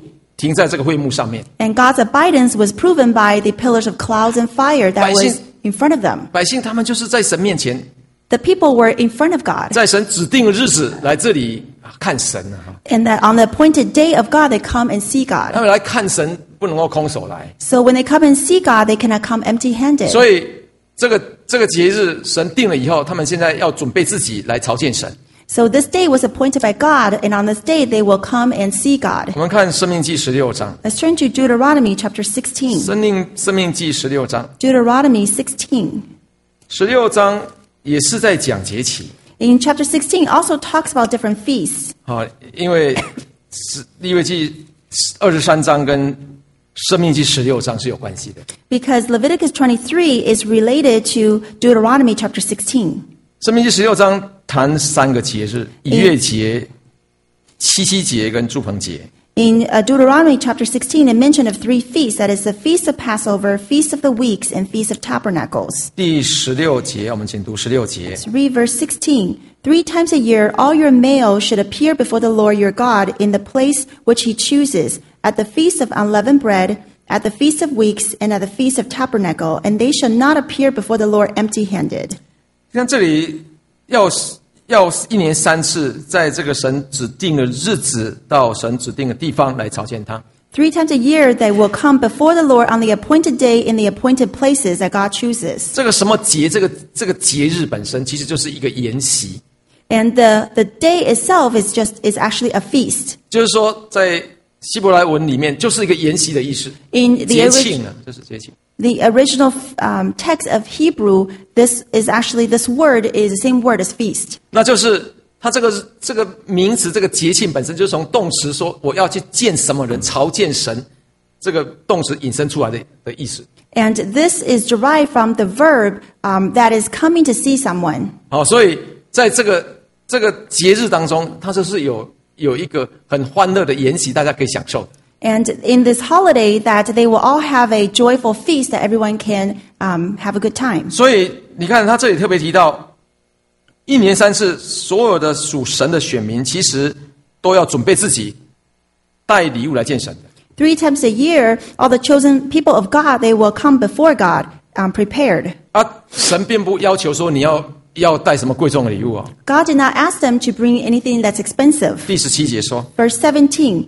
Speaker 1: 停在这个会幕上面。
Speaker 2: And God's abidance was proven by the pillars of clouds and fire that
Speaker 1: 百姓-
Speaker 2: was in front of them.
Speaker 1: 百姓他们就是在神面前，
Speaker 2: The people were in front of God.
Speaker 1: 在神指定的日子来这里看神啊。
Speaker 2: And that on the appointed day of God, they come and see
Speaker 1: 他
Speaker 2: God.
Speaker 1: 们来看神不能够空手来，
Speaker 2: So when they come and see God, they cannot come empty-handed.
Speaker 1: 所以这个节日神定了以后，他们现在要准备自己来朝见神。
Speaker 2: So this day was appointed by God, and on this day they will come and see God.
Speaker 1: 我们看申命记16章，
Speaker 2: Let's turn to Deuteronomy chapter 16.
Speaker 1: 申命记16章
Speaker 2: Deuteronomy 16.
Speaker 1: ，16章也是在讲节期
Speaker 2: In chapter 16 also talks about different feasts.
Speaker 1: 啊，因为利未记23章跟申命记16章是有关系的。
Speaker 2: Because Leviticus 23 is related to Deuteronomy chapter 16.
Speaker 1: 申命记16章谈3个节日：逾越节、七七节跟住棚节。
Speaker 2: In Deuteronomy chapter 16, it mentioned of 3 feasts, that is the Feast of Passover, Feast of the Weeks, and Feast of Tabernacles.
Speaker 1: 第16节，我们请读16节。
Speaker 2: Let's read verse 16. 3 times a year, all your males should appear before the Lord your God in the place which he chooses, at the Feast of Unleavened Bread, at the Feast of Weeks, and at the Feast of Tabernacle, and they shall not appear before the Lord empty-handed.
Speaker 1: 像这里要1年3次，在这个神指定的日子到神指定的地方来朝见他。
Speaker 2: 3 times a year, they will come before the Lord on the appointed day in the appointed places that God chooses.
Speaker 1: 这个什么节？这个节日本身其实就是一个筵席，
Speaker 2: And the day itself is actually a feast.
Speaker 1: 就是说在希伯来文里面就是一个筵席的意思。
Speaker 2: In the
Speaker 1: 节庆啊，就是节庆。
Speaker 2: The original text of Hebrew, this word is the same word as feast.
Speaker 1: 那就是它这个名词，这个节庆本身就是从动词说我要去见什么人，朝见神，这个动词引申出来的意思。
Speaker 2: And this is derived from the verb that is coming to see someone.
Speaker 1: 好，所以在这个节日当中，它就是有一个很欢乐的筵席，大家可以享受。
Speaker 2: And in this holiday, that they will all have a joyful feast that everyone can have a good time.
Speaker 1: 所以你看，他这里特别提到，1年3次，所有的属神的选民其实都要准备自己带礼物来见神的。
Speaker 2: 3 times a year, all the chosen people of God, they will come before God prepared.
Speaker 1: 神并不要求说你要带什么贵重的礼物啊。
Speaker 2: God did not ask them to bring anything that's expensive.
Speaker 1: 第17节说，
Speaker 2: Verse 17,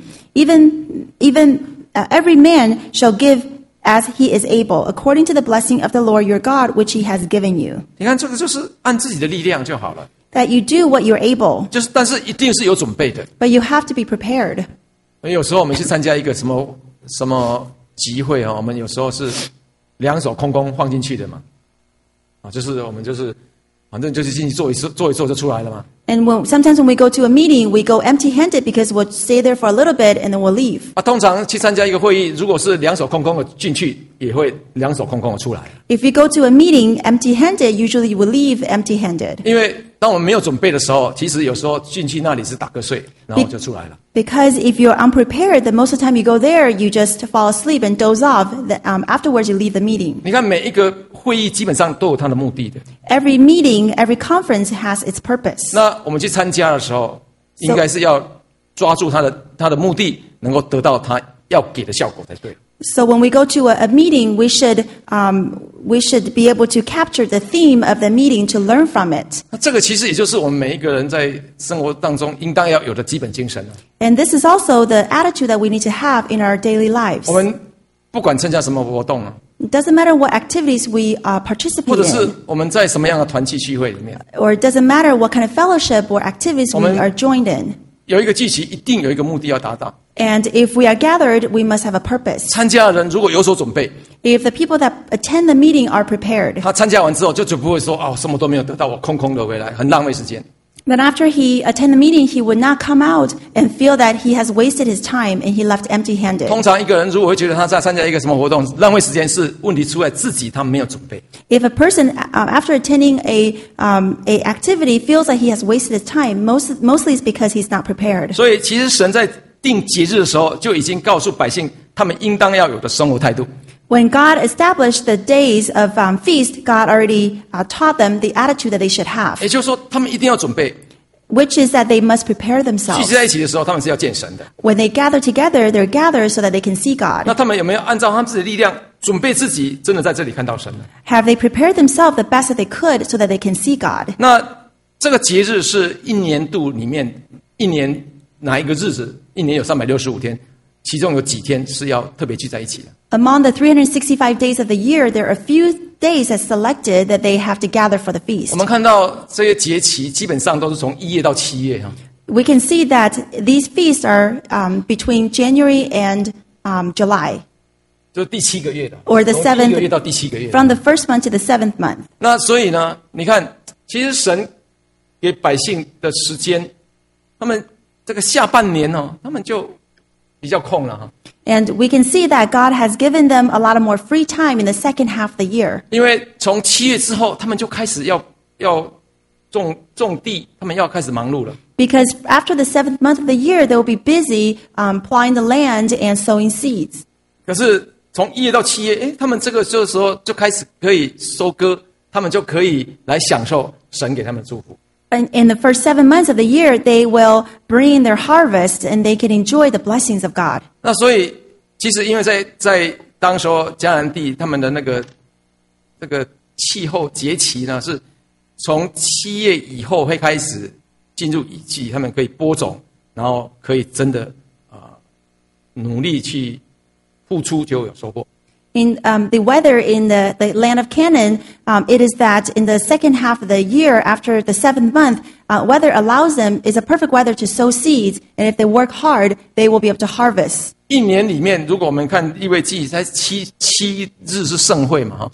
Speaker 2: even every man shall give as he is able, according to the blessing of the Lord your God, which he has given you.
Speaker 1: 你看这个就是按自己的力量就好了，
Speaker 2: That you do what you're able,
Speaker 1: 就是但是一定是有准备的。
Speaker 2: but you have to be prepared.
Speaker 1: 有时候我们去参加一个什么集会啊，我们有时候是2手空空放进去的嘛，就是我们就是反正就是进去坐一坐就出来了嘛。
Speaker 2: And sometimes when we go to a meeting, we go empty-handed because we'll stay there for a little bit and then we'll leave.
Speaker 1: 通常去参加一个会议，如果是2手空空的进去，也会2手空空的出来。
Speaker 2: If you go to a meeting empty-handed, usually you will leave empty-handed.
Speaker 1: 因为当我们没有准备的时候，其实有时候进去那里是打个睡，然后就出来了。
Speaker 2: Because if you're unprepared, then most of the time you go there, you just fall asleep and doze off. Afterwards, you leave the meeting.
Speaker 1: 你看每一个会议基本上都有它的目的的。
Speaker 2: Every meeting, every conference has its purpose.
Speaker 1: 那我们去参加的时候，应该是要抓住它的目的，能够得到它要给的效果才对。
Speaker 2: So when we go to a meeting, we should be able to capture the theme of the meeting to learn from it.
Speaker 1: 那这个其实也就是我们每一个人在生活当中应当要有的基本精神了。
Speaker 2: And this is also the attitude that we need to have in our daily lives.
Speaker 1: 我们不管参加什么活动啊，
Speaker 2: It doesn't matter what activities we
Speaker 1: 或
Speaker 2: participate
Speaker 1: 者是
Speaker 2: in,
Speaker 1: 我们在什么样的团契聚会里面，
Speaker 2: or it doesn't matter what kind of fellowship or activities we
Speaker 1: 我们-
Speaker 2: are joined in.
Speaker 1: 有一个聚集一定有一个目的要达到。
Speaker 2: And if we are gathered, we must have a purpose.
Speaker 1: 参加的人如果有所准备，
Speaker 2: If the people that attend the meeting are prepared,
Speaker 1: 他参加完之后就不会说什么都没有得到，我空空的回来，很浪费时间。
Speaker 2: then after he attend the meeting, he would not come out and feel that he has wasted his time and he left empty-handed.
Speaker 1: 通常一个人如果会觉得他在参加一个什么活动浪费时间，是问题出在自己他没有准备。
Speaker 2: If a person, after attending a activity, feels that he has wasted his time, mostly it's because he's not prepared.
Speaker 1: 所以其实神在定节日的时候就已经告诉百姓，他们应当要有的生活态度。
Speaker 2: When God established the days of feast, God already taught them the attitude that they should have.
Speaker 1: 也就是说，他们一定要准备。
Speaker 2: which is that they must prepare
Speaker 1: 聚
Speaker 2: themselves.
Speaker 1: 集在一起的时候，他们是要见神的。
Speaker 2: When they gather together, they're gathered so that they can see
Speaker 1: 那
Speaker 2: God.
Speaker 1: 他们有没有按照他们自己的力量准备自己，真的在这里看到神呢？
Speaker 2: Have they prepared themselves the best that they could so that they can see God?
Speaker 1: 那这个节日是一年度里面一年哪一个日子？一年有365天，其中有几天是要特别聚在一起的？
Speaker 2: Among the 365 days of the year, there are a few days that's selected that they have to gather for the
Speaker 1: 我
Speaker 2: feast.
Speaker 1: 们看到这些节期基本上都是从1月到7月哈。
Speaker 2: We can see that these feasts are between January and July,
Speaker 1: 就是第7个月的，
Speaker 2: or the
Speaker 1: 从第1个月
Speaker 2: 7th,
Speaker 1: 到第7个月。
Speaker 2: from the first month to the 7th month.
Speaker 1: 那所以呢，你看，其实神给百姓的时间，他们这个下半年哦，他们就比较空了哈。
Speaker 2: And we can see that God has given them a lot of more free time in the second half of the year.
Speaker 1: 因为从7月之后，他们就开始要种地，他们要开始忙碌了。
Speaker 2: Because after the 7th month of the year, they will be busy plowing the land and sowing seeds.
Speaker 1: 可是从1月到7月，他们这个时候就开始可以收割，他们就可以来享受神给他们的祝福。
Speaker 2: And in the first 7 months of the year, they will bring in their harvest and they can enjoy the blessings of God.
Speaker 1: 那所以，其实因为在当时候迦南地他们的这个气候节期呢，是从7月以后会开始进入雨季，他们可以播种，然后可以真的努力去付出，就有收获。
Speaker 2: In the weather in the land of Canaan, it is that in the second half of the year, after the 7th month, weather allows them, is a perfect weather to sow seeds, and if they work hard, they will be able to harvest.
Speaker 1: 一年里面，如果我们看利未记，才七日是盛会嘛，哈。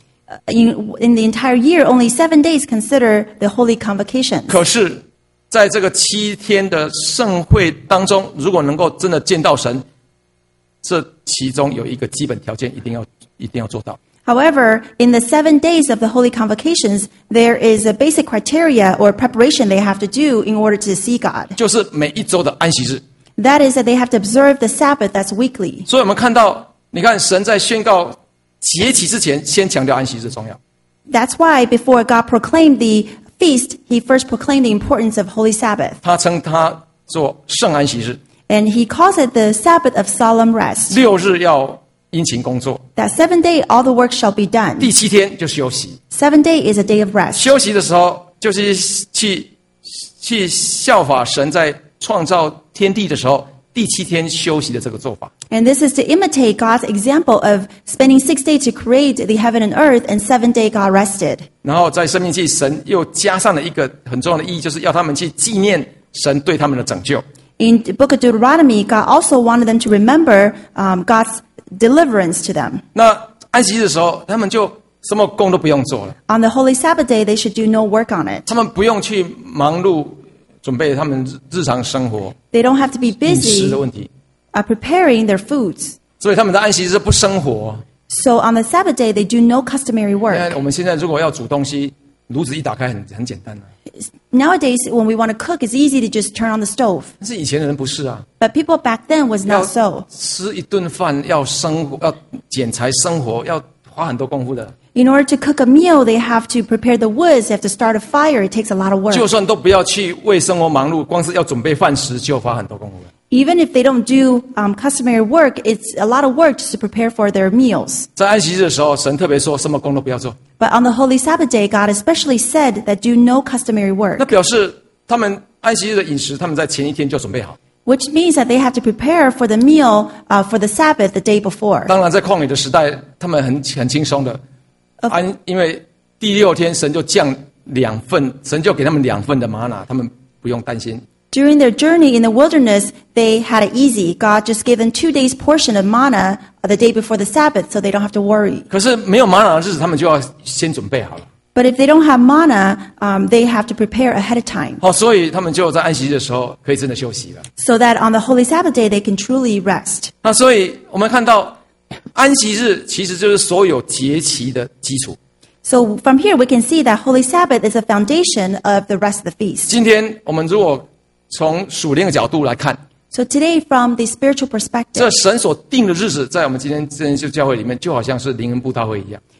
Speaker 2: In the entire year, only 7 days consider the holy convocations.
Speaker 1: 可是，在这个7天的盛会当中，如果能够真的见到神，这其中有一个基本条件，一定要做到。
Speaker 2: However, in the 7 days of the holy convocations, there is a basic criteria or preparation they have to do in order to see God.
Speaker 1: 就是每一周的安息日。
Speaker 2: That is that they have to observe the Sabbath that's weekly.
Speaker 1: 所以我们看到，你看神在宣告节期之前，先强调安息日重要。
Speaker 2: That's why before God proclaimed the feast, he first proclaimed the importance of Holy Sabbath.
Speaker 1: 他称它做圣安息日。
Speaker 2: And he calls it the Sabbath of solemn rest.
Speaker 1: 6日要殷勤工作，
Speaker 2: That 7th day, all the work shall be done.
Speaker 1: 第7天就休息。
Speaker 2: 7th day is a day of rest.
Speaker 1: 休息的时候，就是去效法神在创造天地的时候，第7天休息的这个做法。
Speaker 2: And this is to imitate God's example of spending 6 days to create the heaven and earth, and 7th day God rested.
Speaker 1: 然后在生命记，神又加上了一个很重要的意义，就是要他们去纪念神对他们的拯救。
Speaker 2: In the book of Deuteronomy, God also wanted them to remember God's deliverance to them.
Speaker 1: 那安息日的时候，他们就什么工都不用做了，
Speaker 2: On the Holy Sabbath day, they should do no work on it.
Speaker 1: 他们不用去忙碌准备他们日常生活
Speaker 2: They don't have to be
Speaker 1: 饮食
Speaker 2: busy
Speaker 1: 的问题，
Speaker 2: preparing their foods.
Speaker 1: 所以他们的安息日不生活。
Speaker 2: So on the Sabbath day, they do no customary
Speaker 1: 因
Speaker 2: work.
Speaker 1: 为我们现在如果要煮东西，炉子一打开很简单啊，
Speaker 2: Nowadays, when we want to cook, it's easy to just turn on the stove.
Speaker 1: 但是以前的人不是啊。
Speaker 2: But people back then was
Speaker 1: 要
Speaker 2: not so.
Speaker 1: 吃一顿饭，要生活，要剪裁生活，要花很多功夫的。
Speaker 2: In order to cook a meal, they have to prepare the woods, they have to start a fire, it takes a lot of work.
Speaker 1: 就算都不要去为生活忙碌，光是要准备饭食就花很多功夫了。
Speaker 2: Even if they don't do customary work, it's a lot of work just to prepare for their meals.
Speaker 1: 在安息日的时候，神特别说什么工都不要做，
Speaker 2: But on the Holy Sabbath day, God especially said that do no customary
Speaker 1: 那
Speaker 2: work,
Speaker 1: 表示他们安息日的饮食，他们在前一天就准备好。
Speaker 2: which means that they have to prepare for the meal for the Sabbath the day before.
Speaker 1: 当然，在旷野的时代，他们很轻松的，因为第6天神就降2份，神就给他们2份的玛拿，他们不用担心。
Speaker 2: During their journey in the wilderness, they had it easy. God just gave them 2 days' portion of manna the day before the Sabbath, so they don't have to worry.
Speaker 1: 可是没有玛拿的日子，他们就要先准备好了。
Speaker 2: But if they don't have manna, they have to prepare ahead of time,
Speaker 1: 好，所以他们就在安息日的时候可以真的休息了。
Speaker 2: so that on the Holy Sabbath day they can truly rest.
Speaker 1: 那所以我们看到安息日其实就是所有节期的基础。
Speaker 2: So from here we can see that Holy Sabbath is a foundation of the rest of the feast.
Speaker 1: 今天我们如果从属灵的角度来看，
Speaker 2: So today, from the spiritual
Speaker 1: 这
Speaker 2: perspective,
Speaker 1: 神所定的日子，在我们今天就教会里面，就好像是灵恩布道会一样。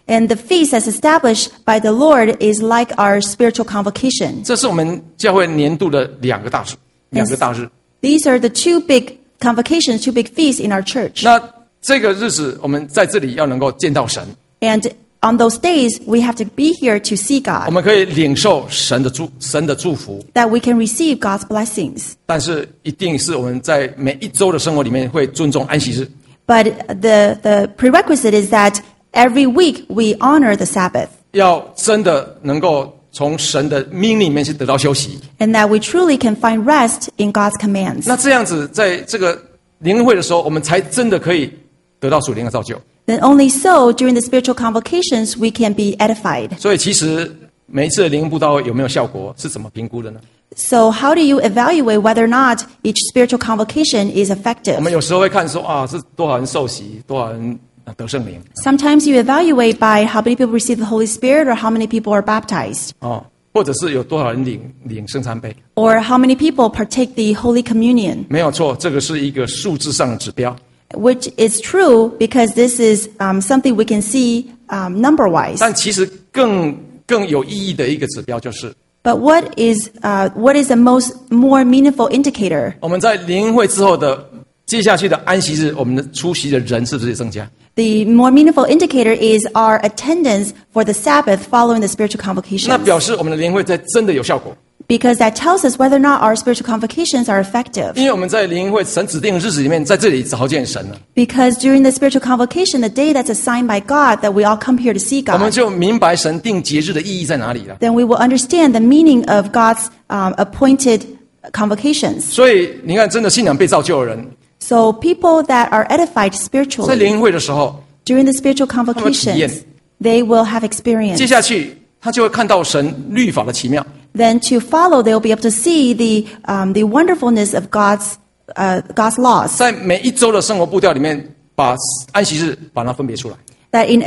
Speaker 2: And the feast that's established by the Lord is like our spiritual convocation.
Speaker 1: 这是我们教会年度的两个大日。
Speaker 2: These are the two big convocations, two big feasts in our church.
Speaker 1: 那这个日子，我们在这里要能够见到神，
Speaker 2: And on those days, we have to be here to see
Speaker 1: 我
Speaker 2: God,
Speaker 1: 们可以领受神的祝福。
Speaker 2: that we can receive God's blessings.
Speaker 1: 但是一定是我们在每一周的生活里面会尊重安息日。
Speaker 2: But the prerequisite is that every week we honor the Sabbath,
Speaker 1: 要真的能够从神的命令里面去得到休息。
Speaker 2: and that we truly can find rest in God's commands.
Speaker 1: 那这样子，在这个灵恩会的时候，我们才真的可以得到属灵的造就。
Speaker 2: Then only so, during the spiritual convocations, we can be edified.
Speaker 1: 所以其实每一次的灵恩布道会有没有效果，是怎么评估的呢？
Speaker 2: So how do you evaluate whether or not each spiritual convocation is
Speaker 1: 我
Speaker 2: effective?
Speaker 1: 们有时候会看说啊，是多少人受洗，多少人得圣灵
Speaker 2: Sometimes you evaluate by how many people receive the Holy Spirit or how many people are baptized,
Speaker 1: 哦，或者是有多少人领圣餐杯。
Speaker 2: or how many people partake the Holy Communion,
Speaker 1: 没有错，这个是一个数字上的指标。
Speaker 2: which is true because this is something we can see number-wise.
Speaker 1: 但其实更有意义的一个指标就是，
Speaker 2: But what is the more meaningful indicator?
Speaker 1: 我们在灵恩会之后的接下去的安息日，我们的出席的人是不是增加？
Speaker 2: The more meaningful indicator is our attendance for the Sabbath following the spiritual
Speaker 1: 那
Speaker 2: convocations.
Speaker 1: 表示我们的灵恩会在真的有效果，
Speaker 2: Because that tells us whether or not our spiritual convocations are effective.
Speaker 1: 因为我们在灵恩会神指定的日子里面，在这里朝见神了，
Speaker 2: Because during the spiritual convocation, the day that's assigned by God, that we all come here to see
Speaker 1: 我们
Speaker 2: God,
Speaker 1: 就明白神定节日的意义在哪里了。
Speaker 2: then we will understand the meaning of God's appointed convocations.
Speaker 1: 所以你看，真的信仰被造就的人，
Speaker 2: So people that are edified
Speaker 1: 在
Speaker 2: spiritually
Speaker 1: 灵恩会的时候，
Speaker 2: during the spiritual convocations, they will have
Speaker 1: 接
Speaker 2: experience.
Speaker 1: 下去他就会看到神律法的奇妙。
Speaker 2: Then to follow, they will be able to see the wonderfulness of God's laws.
Speaker 1: 在每一周的生活步调里面，把安息日把它分别出来。
Speaker 2: That in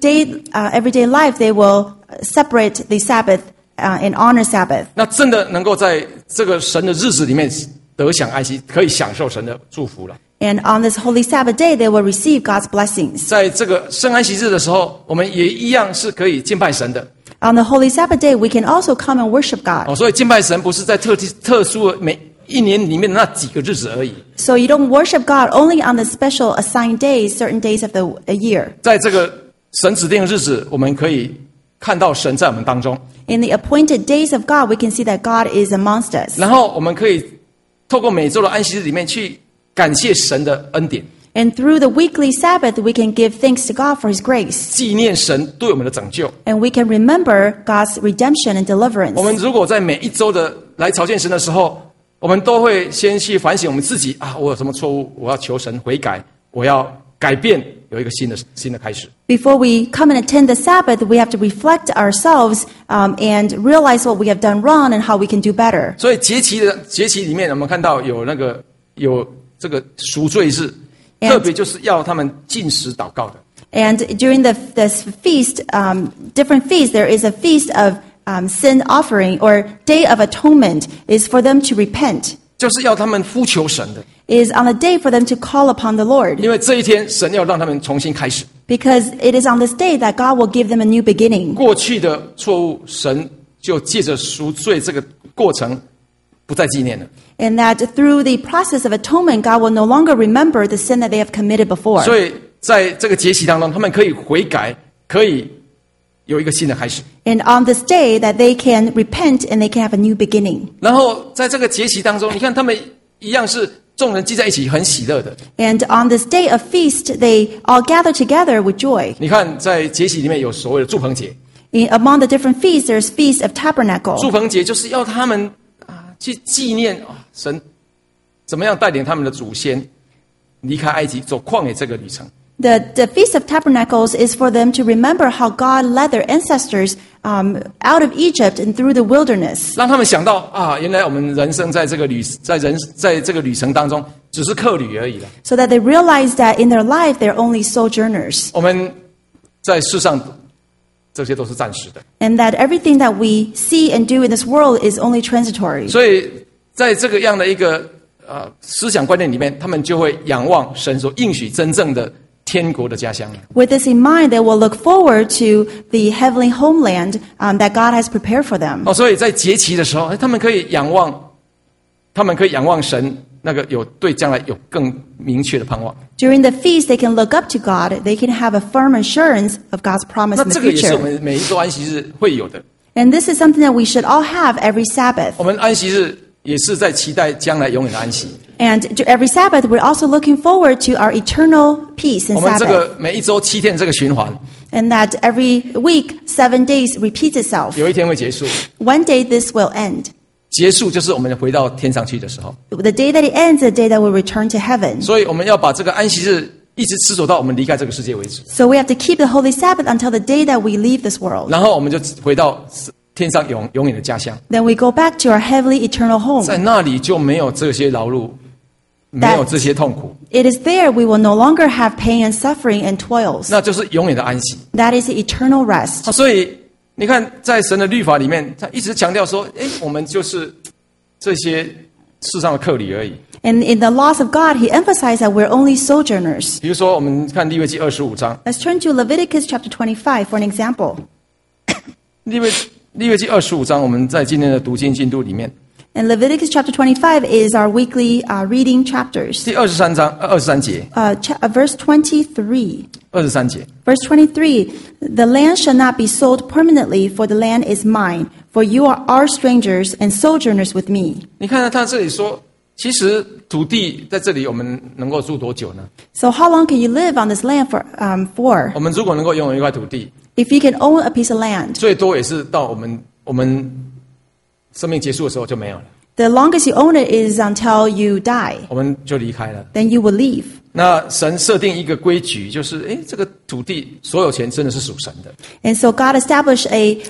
Speaker 2: everyday life, they will separate the Sabbath and honor Sabbath.
Speaker 1: 那真的能够在这个神的日子里面得享安息，可以享受神的祝福了。
Speaker 2: And on this holy Sabbath day, they will receive God's blessings.
Speaker 1: 在这个圣安息日的时候，我们也一样是可以敬拜神的。
Speaker 2: On the holy Sabbath day, we can also come and worship God.
Speaker 1: 所以敬拜神不是在特殊的每一年里面的那几个日子而已。
Speaker 2: So you don't worship God only on the special assigned days, certain days of the year.
Speaker 1: 在这个神指定的日子，我们可以看到神在我们当中，
Speaker 2: In the appointed days of God, we can see that God is amongst us.
Speaker 1: 然后我们可以透过每周的安息日里面去感谢神的恩典，
Speaker 2: And through the weekly Sabbath, we can give thanks to God for His grace.
Speaker 1: 纪念神对我们的拯救。
Speaker 2: And we can remember God's redemption and
Speaker 1: 我
Speaker 2: deliverance.
Speaker 1: 们如果在每一周的来朝见神的时候，我们都会先去反省我们自己啊，我有什么错误，我要求神悔改，我要改变，有一个新的开始。
Speaker 2: Before we come and attend the Sabbath, we have to reflect ourselves and realize what we have done wrong and how we can do better.
Speaker 1: 所以节期里面，我们看到有这个赎罪日，
Speaker 2: And-
Speaker 1: 特别就是要他们禁食祷告的。
Speaker 2: And during this feast, different feasts, there is a feast of sin offering or Day of Atonement is for them to repent.
Speaker 1: 就是要他们呼求神的，
Speaker 2: Is on the day for them to call upon the Lord.
Speaker 1: 因为这一天神要让他们重新开始，
Speaker 2: Because it is on this day that God will give them a new beginning.
Speaker 1: 过去的错误，神就借着赎罪这个过程不再纪念了。
Speaker 2: And that through the process of atonement, God will no longer remember the sin that they have committed before.
Speaker 1: 所以在这个节期当中，他们可以悔改，可以有一个新的开始。
Speaker 2: And on this day, that they can repent and they can have a new beginning.
Speaker 1: 然后在这个节期当中，你看他们一样是众人聚在一起，很喜乐的。
Speaker 2: And on this day of feast, they all gather together with joy.
Speaker 1: 你看在节期里面有所谓的祝棚节，
Speaker 2: Among the different feasts, there's Feast of Tabernacle.
Speaker 1: 祝棚节就是要他们去纪念神怎么样带领他们的祖先离开埃及，走旷野这个旅程。
Speaker 2: The Feast of Tabernacles is for them to remember how God led their ancestors out of Egypt and through the wilderness.
Speaker 1: 让他们想到原来我们人生在这个旅程当中只是客旅而已了。
Speaker 2: So that they realize that in their life, they're only sojourners.
Speaker 1: 我们在世上这些都是暂时的，
Speaker 2: And that everything that we see and do in this world is only transitory.
Speaker 1: 所以在这个样的一个思想观念里面，他们就会仰望神所应许真正的天国的家乡。
Speaker 2: With this in mind, they will look forward to the heavenly homeland that God has prepared for them.
Speaker 1: 所以在节期的时候，他们可以仰望神，那个有对将来有更明确的盼望。
Speaker 2: During the feast, they can look up to God. They can have a firm assurance of God's promise
Speaker 1: 那
Speaker 2: in
Speaker 1: 这
Speaker 2: the
Speaker 1: 个也是我
Speaker 2: future.
Speaker 1: 们每一周安息日会有的。
Speaker 2: And this is something that we should all have every Sabbath.
Speaker 1: 我们安息日也是在期待将来永远的安息。
Speaker 2: And every Sabbath, we're also looking forward to our eternal peace in
Speaker 1: 我们这
Speaker 2: Sabbath.
Speaker 1: 个每一周7天这个循环，
Speaker 2: And that every week, 7 days repeats itself.
Speaker 1: 有一天会结束。
Speaker 2: One day this will end.
Speaker 1: 结束就是我们回到天上去的时候。
Speaker 2: The day that it ends, the day that we return to heaven.
Speaker 1: 所以我们要把这个安息日一直持守到我们离开这个世界为止，
Speaker 2: So we have to keep the Holy Sabbath until the day that we leave this world.
Speaker 1: 然后我们就回到天上永远的家乡，
Speaker 2: Then we go back to our heavenly eternal home.
Speaker 1: 在那里就没有这些劳碌，没有这些痛苦，
Speaker 2: It is there we will no longer have pain and suffering and toils.
Speaker 1: 那就是永远的安息。
Speaker 2: That is eternal rest.
Speaker 1: 所以你看，在神的律法里面，他一直强调说：“我们就是这些世上的客旅而已。
Speaker 2: And in the laws of God, he emphasized that we're only sojourners.
Speaker 1: 比如说，我们看利未记25章，
Speaker 2: Let's turn to Leviticus chapter 25 for an example.
Speaker 1: 利未记25章，我们在今天的读经进度里面，
Speaker 2: And Leviticus chapter 25 is our weekly reading chapters.
Speaker 1: 第23节，
Speaker 2: Verse 23.
Speaker 1: 23节，
Speaker 2: Verse 23, the land shall not be sold permanently, for the land is mine, for you are our strangers and sojourners with me.
Speaker 1: 你看到他这里说，其实土地在这里我们能够住多久呢？
Speaker 2: So how long can you live on this land for?
Speaker 1: 我们如果能够拥有一块土地，
Speaker 2: If you can own a piece of land,
Speaker 1: 最多也是到我们生命结束的时候就没有了，
Speaker 2: the longest you own it is until you die.
Speaker 1: 我们就离开了。
Speaker 2: Then you will leave.
Speaker 1: 那神设定一个规矩，就是这个土地所有权真的是属神的。
Speaker 2: And so God established a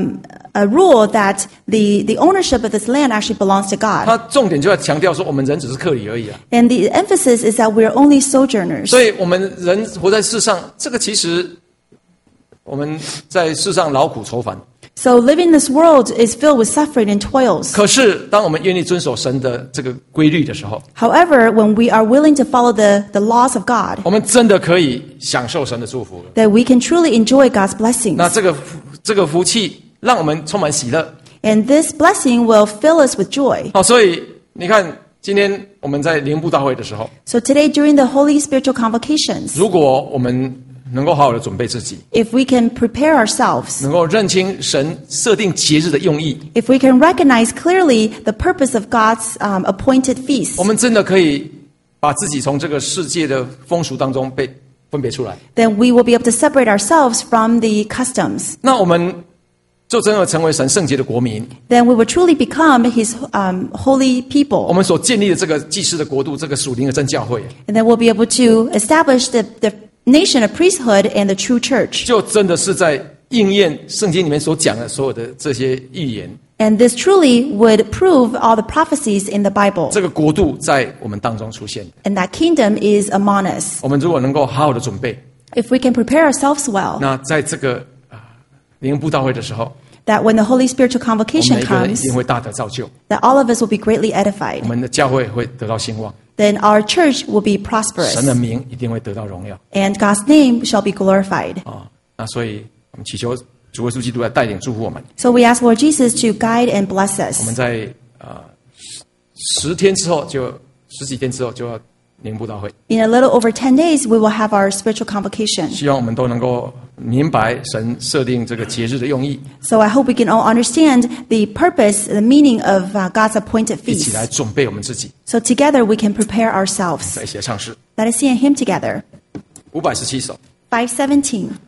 Speaker 2: rule that the ownership of this land actually belongs to God.
Speaker 1: 他重点就要强调说，我们人只是客旅而已啊。
Speaker 2: And the emphasis is that we're only sojourners.
Speaker 1: 所以我们人活在世上，这个其实我们在世上劳苦愁烦。
Speaker 2: So living in this world is filled with suffering and toils.
Speaker 1: 可是当我们愿意遵守神的这个规律的时候，
Speaker 2: However, when we are willing to follow the laws of God,
Speaker 1: 我们真的可以享受神的祝福了。
Speaker 2: that we can truly enjoy God's blessings.
Speaker 1: 那这个福气让我们充满喜乐。
Speaker 2: And this blessing will fill us with joy.
Speaker 1: 所以你看，今天我们在灵布大会的时候，
Speaker 2: So today, during the Holy Spiritual Convocations,
Speaker 1: 如果我们能够好好的准备自己，
Speaker 2: if we can prepare ourselves,
Speaker 1: 能够认清神设定节日的用意，
Speaker 2: if we can recognize clearly the purpose of God's appointed
Speaker 1: 我
Speaker 2: feasts,
Speaker 1: 们真的可以把自己从这个世界的风俗当中被分别出来。
Speaker 2: then we will be able to separate ourselves from the customs.
Speaker 1: 那我们就真的成为神圣洁的国民。
Speaker 2: Then we will truly become His holy
Speaker 1: 我
Speaker 2: people.
Speaker 1: 们所建立的这个祭司的国度，这个属灵的真教会，
Speaker 2: And then we'll be able to establish the nation of priesthood and the true church.
Speaker 1: 就真的是在应验圣经里面所讲的所有的这些预言。
Speaker 2: And this truly would prove all the prophecies in the Bible.
Speaker 1: 这个国度在我们当中出现。
Speaker 2: And that kingdom is among us.
Speaker 1: 我们如果能够好好的准备，
Speaker 2: If we can prepare ourselves well,
Speaker 1: 那在这个灵布道会的时候，
Speaker 2: that when the Holy Spiritual
Speaker 1: 我们
Speaker 2: Convocation
Speaker 1: 每个人一
Speaker 2: comes,
Speaker 1: 定会大得造就，
Speaker 2: that all of us will be greatly
Speaker 1: 我
Speaker 2: edified.
Speaker 1: 们的教会会得到兴旺，
Speaker 2: Then our church will be
Speaker 1: 神的
Speaker 2: prosperous.
Speaker 1: 名一定会得到荣耀
Speaker 2: And God's name shall be glorified.
Speaker 1: 那所以我们祈求主耶稣基督来带领祝福我们。
Speaker 2: So we ask Lord Jesus to guide and bless
Speaker 1: 我们
Speaker 2: us.
Speaker 1: 在10天之后十几天之后就要灵布道会，
Speaker 2: In a little over 10 days, we will have our spiritual convocation.
Speaker 1: 希望我们都能够明白神设定这个节日的用意，
Speaker 2: So I hope we can all understand the purpose, the meaning of God's appointed
Speaker 1: 一起
Speaker 2: feast.
Speaker 1: 来准备我们自己。
Speaker 2: So together we can prepare ourselves.
Speaker 1: 再一起来唱诗
Speaker 2: Let us sing a hymn together.
Speaker 1: 517首。
Speaker 2: 517.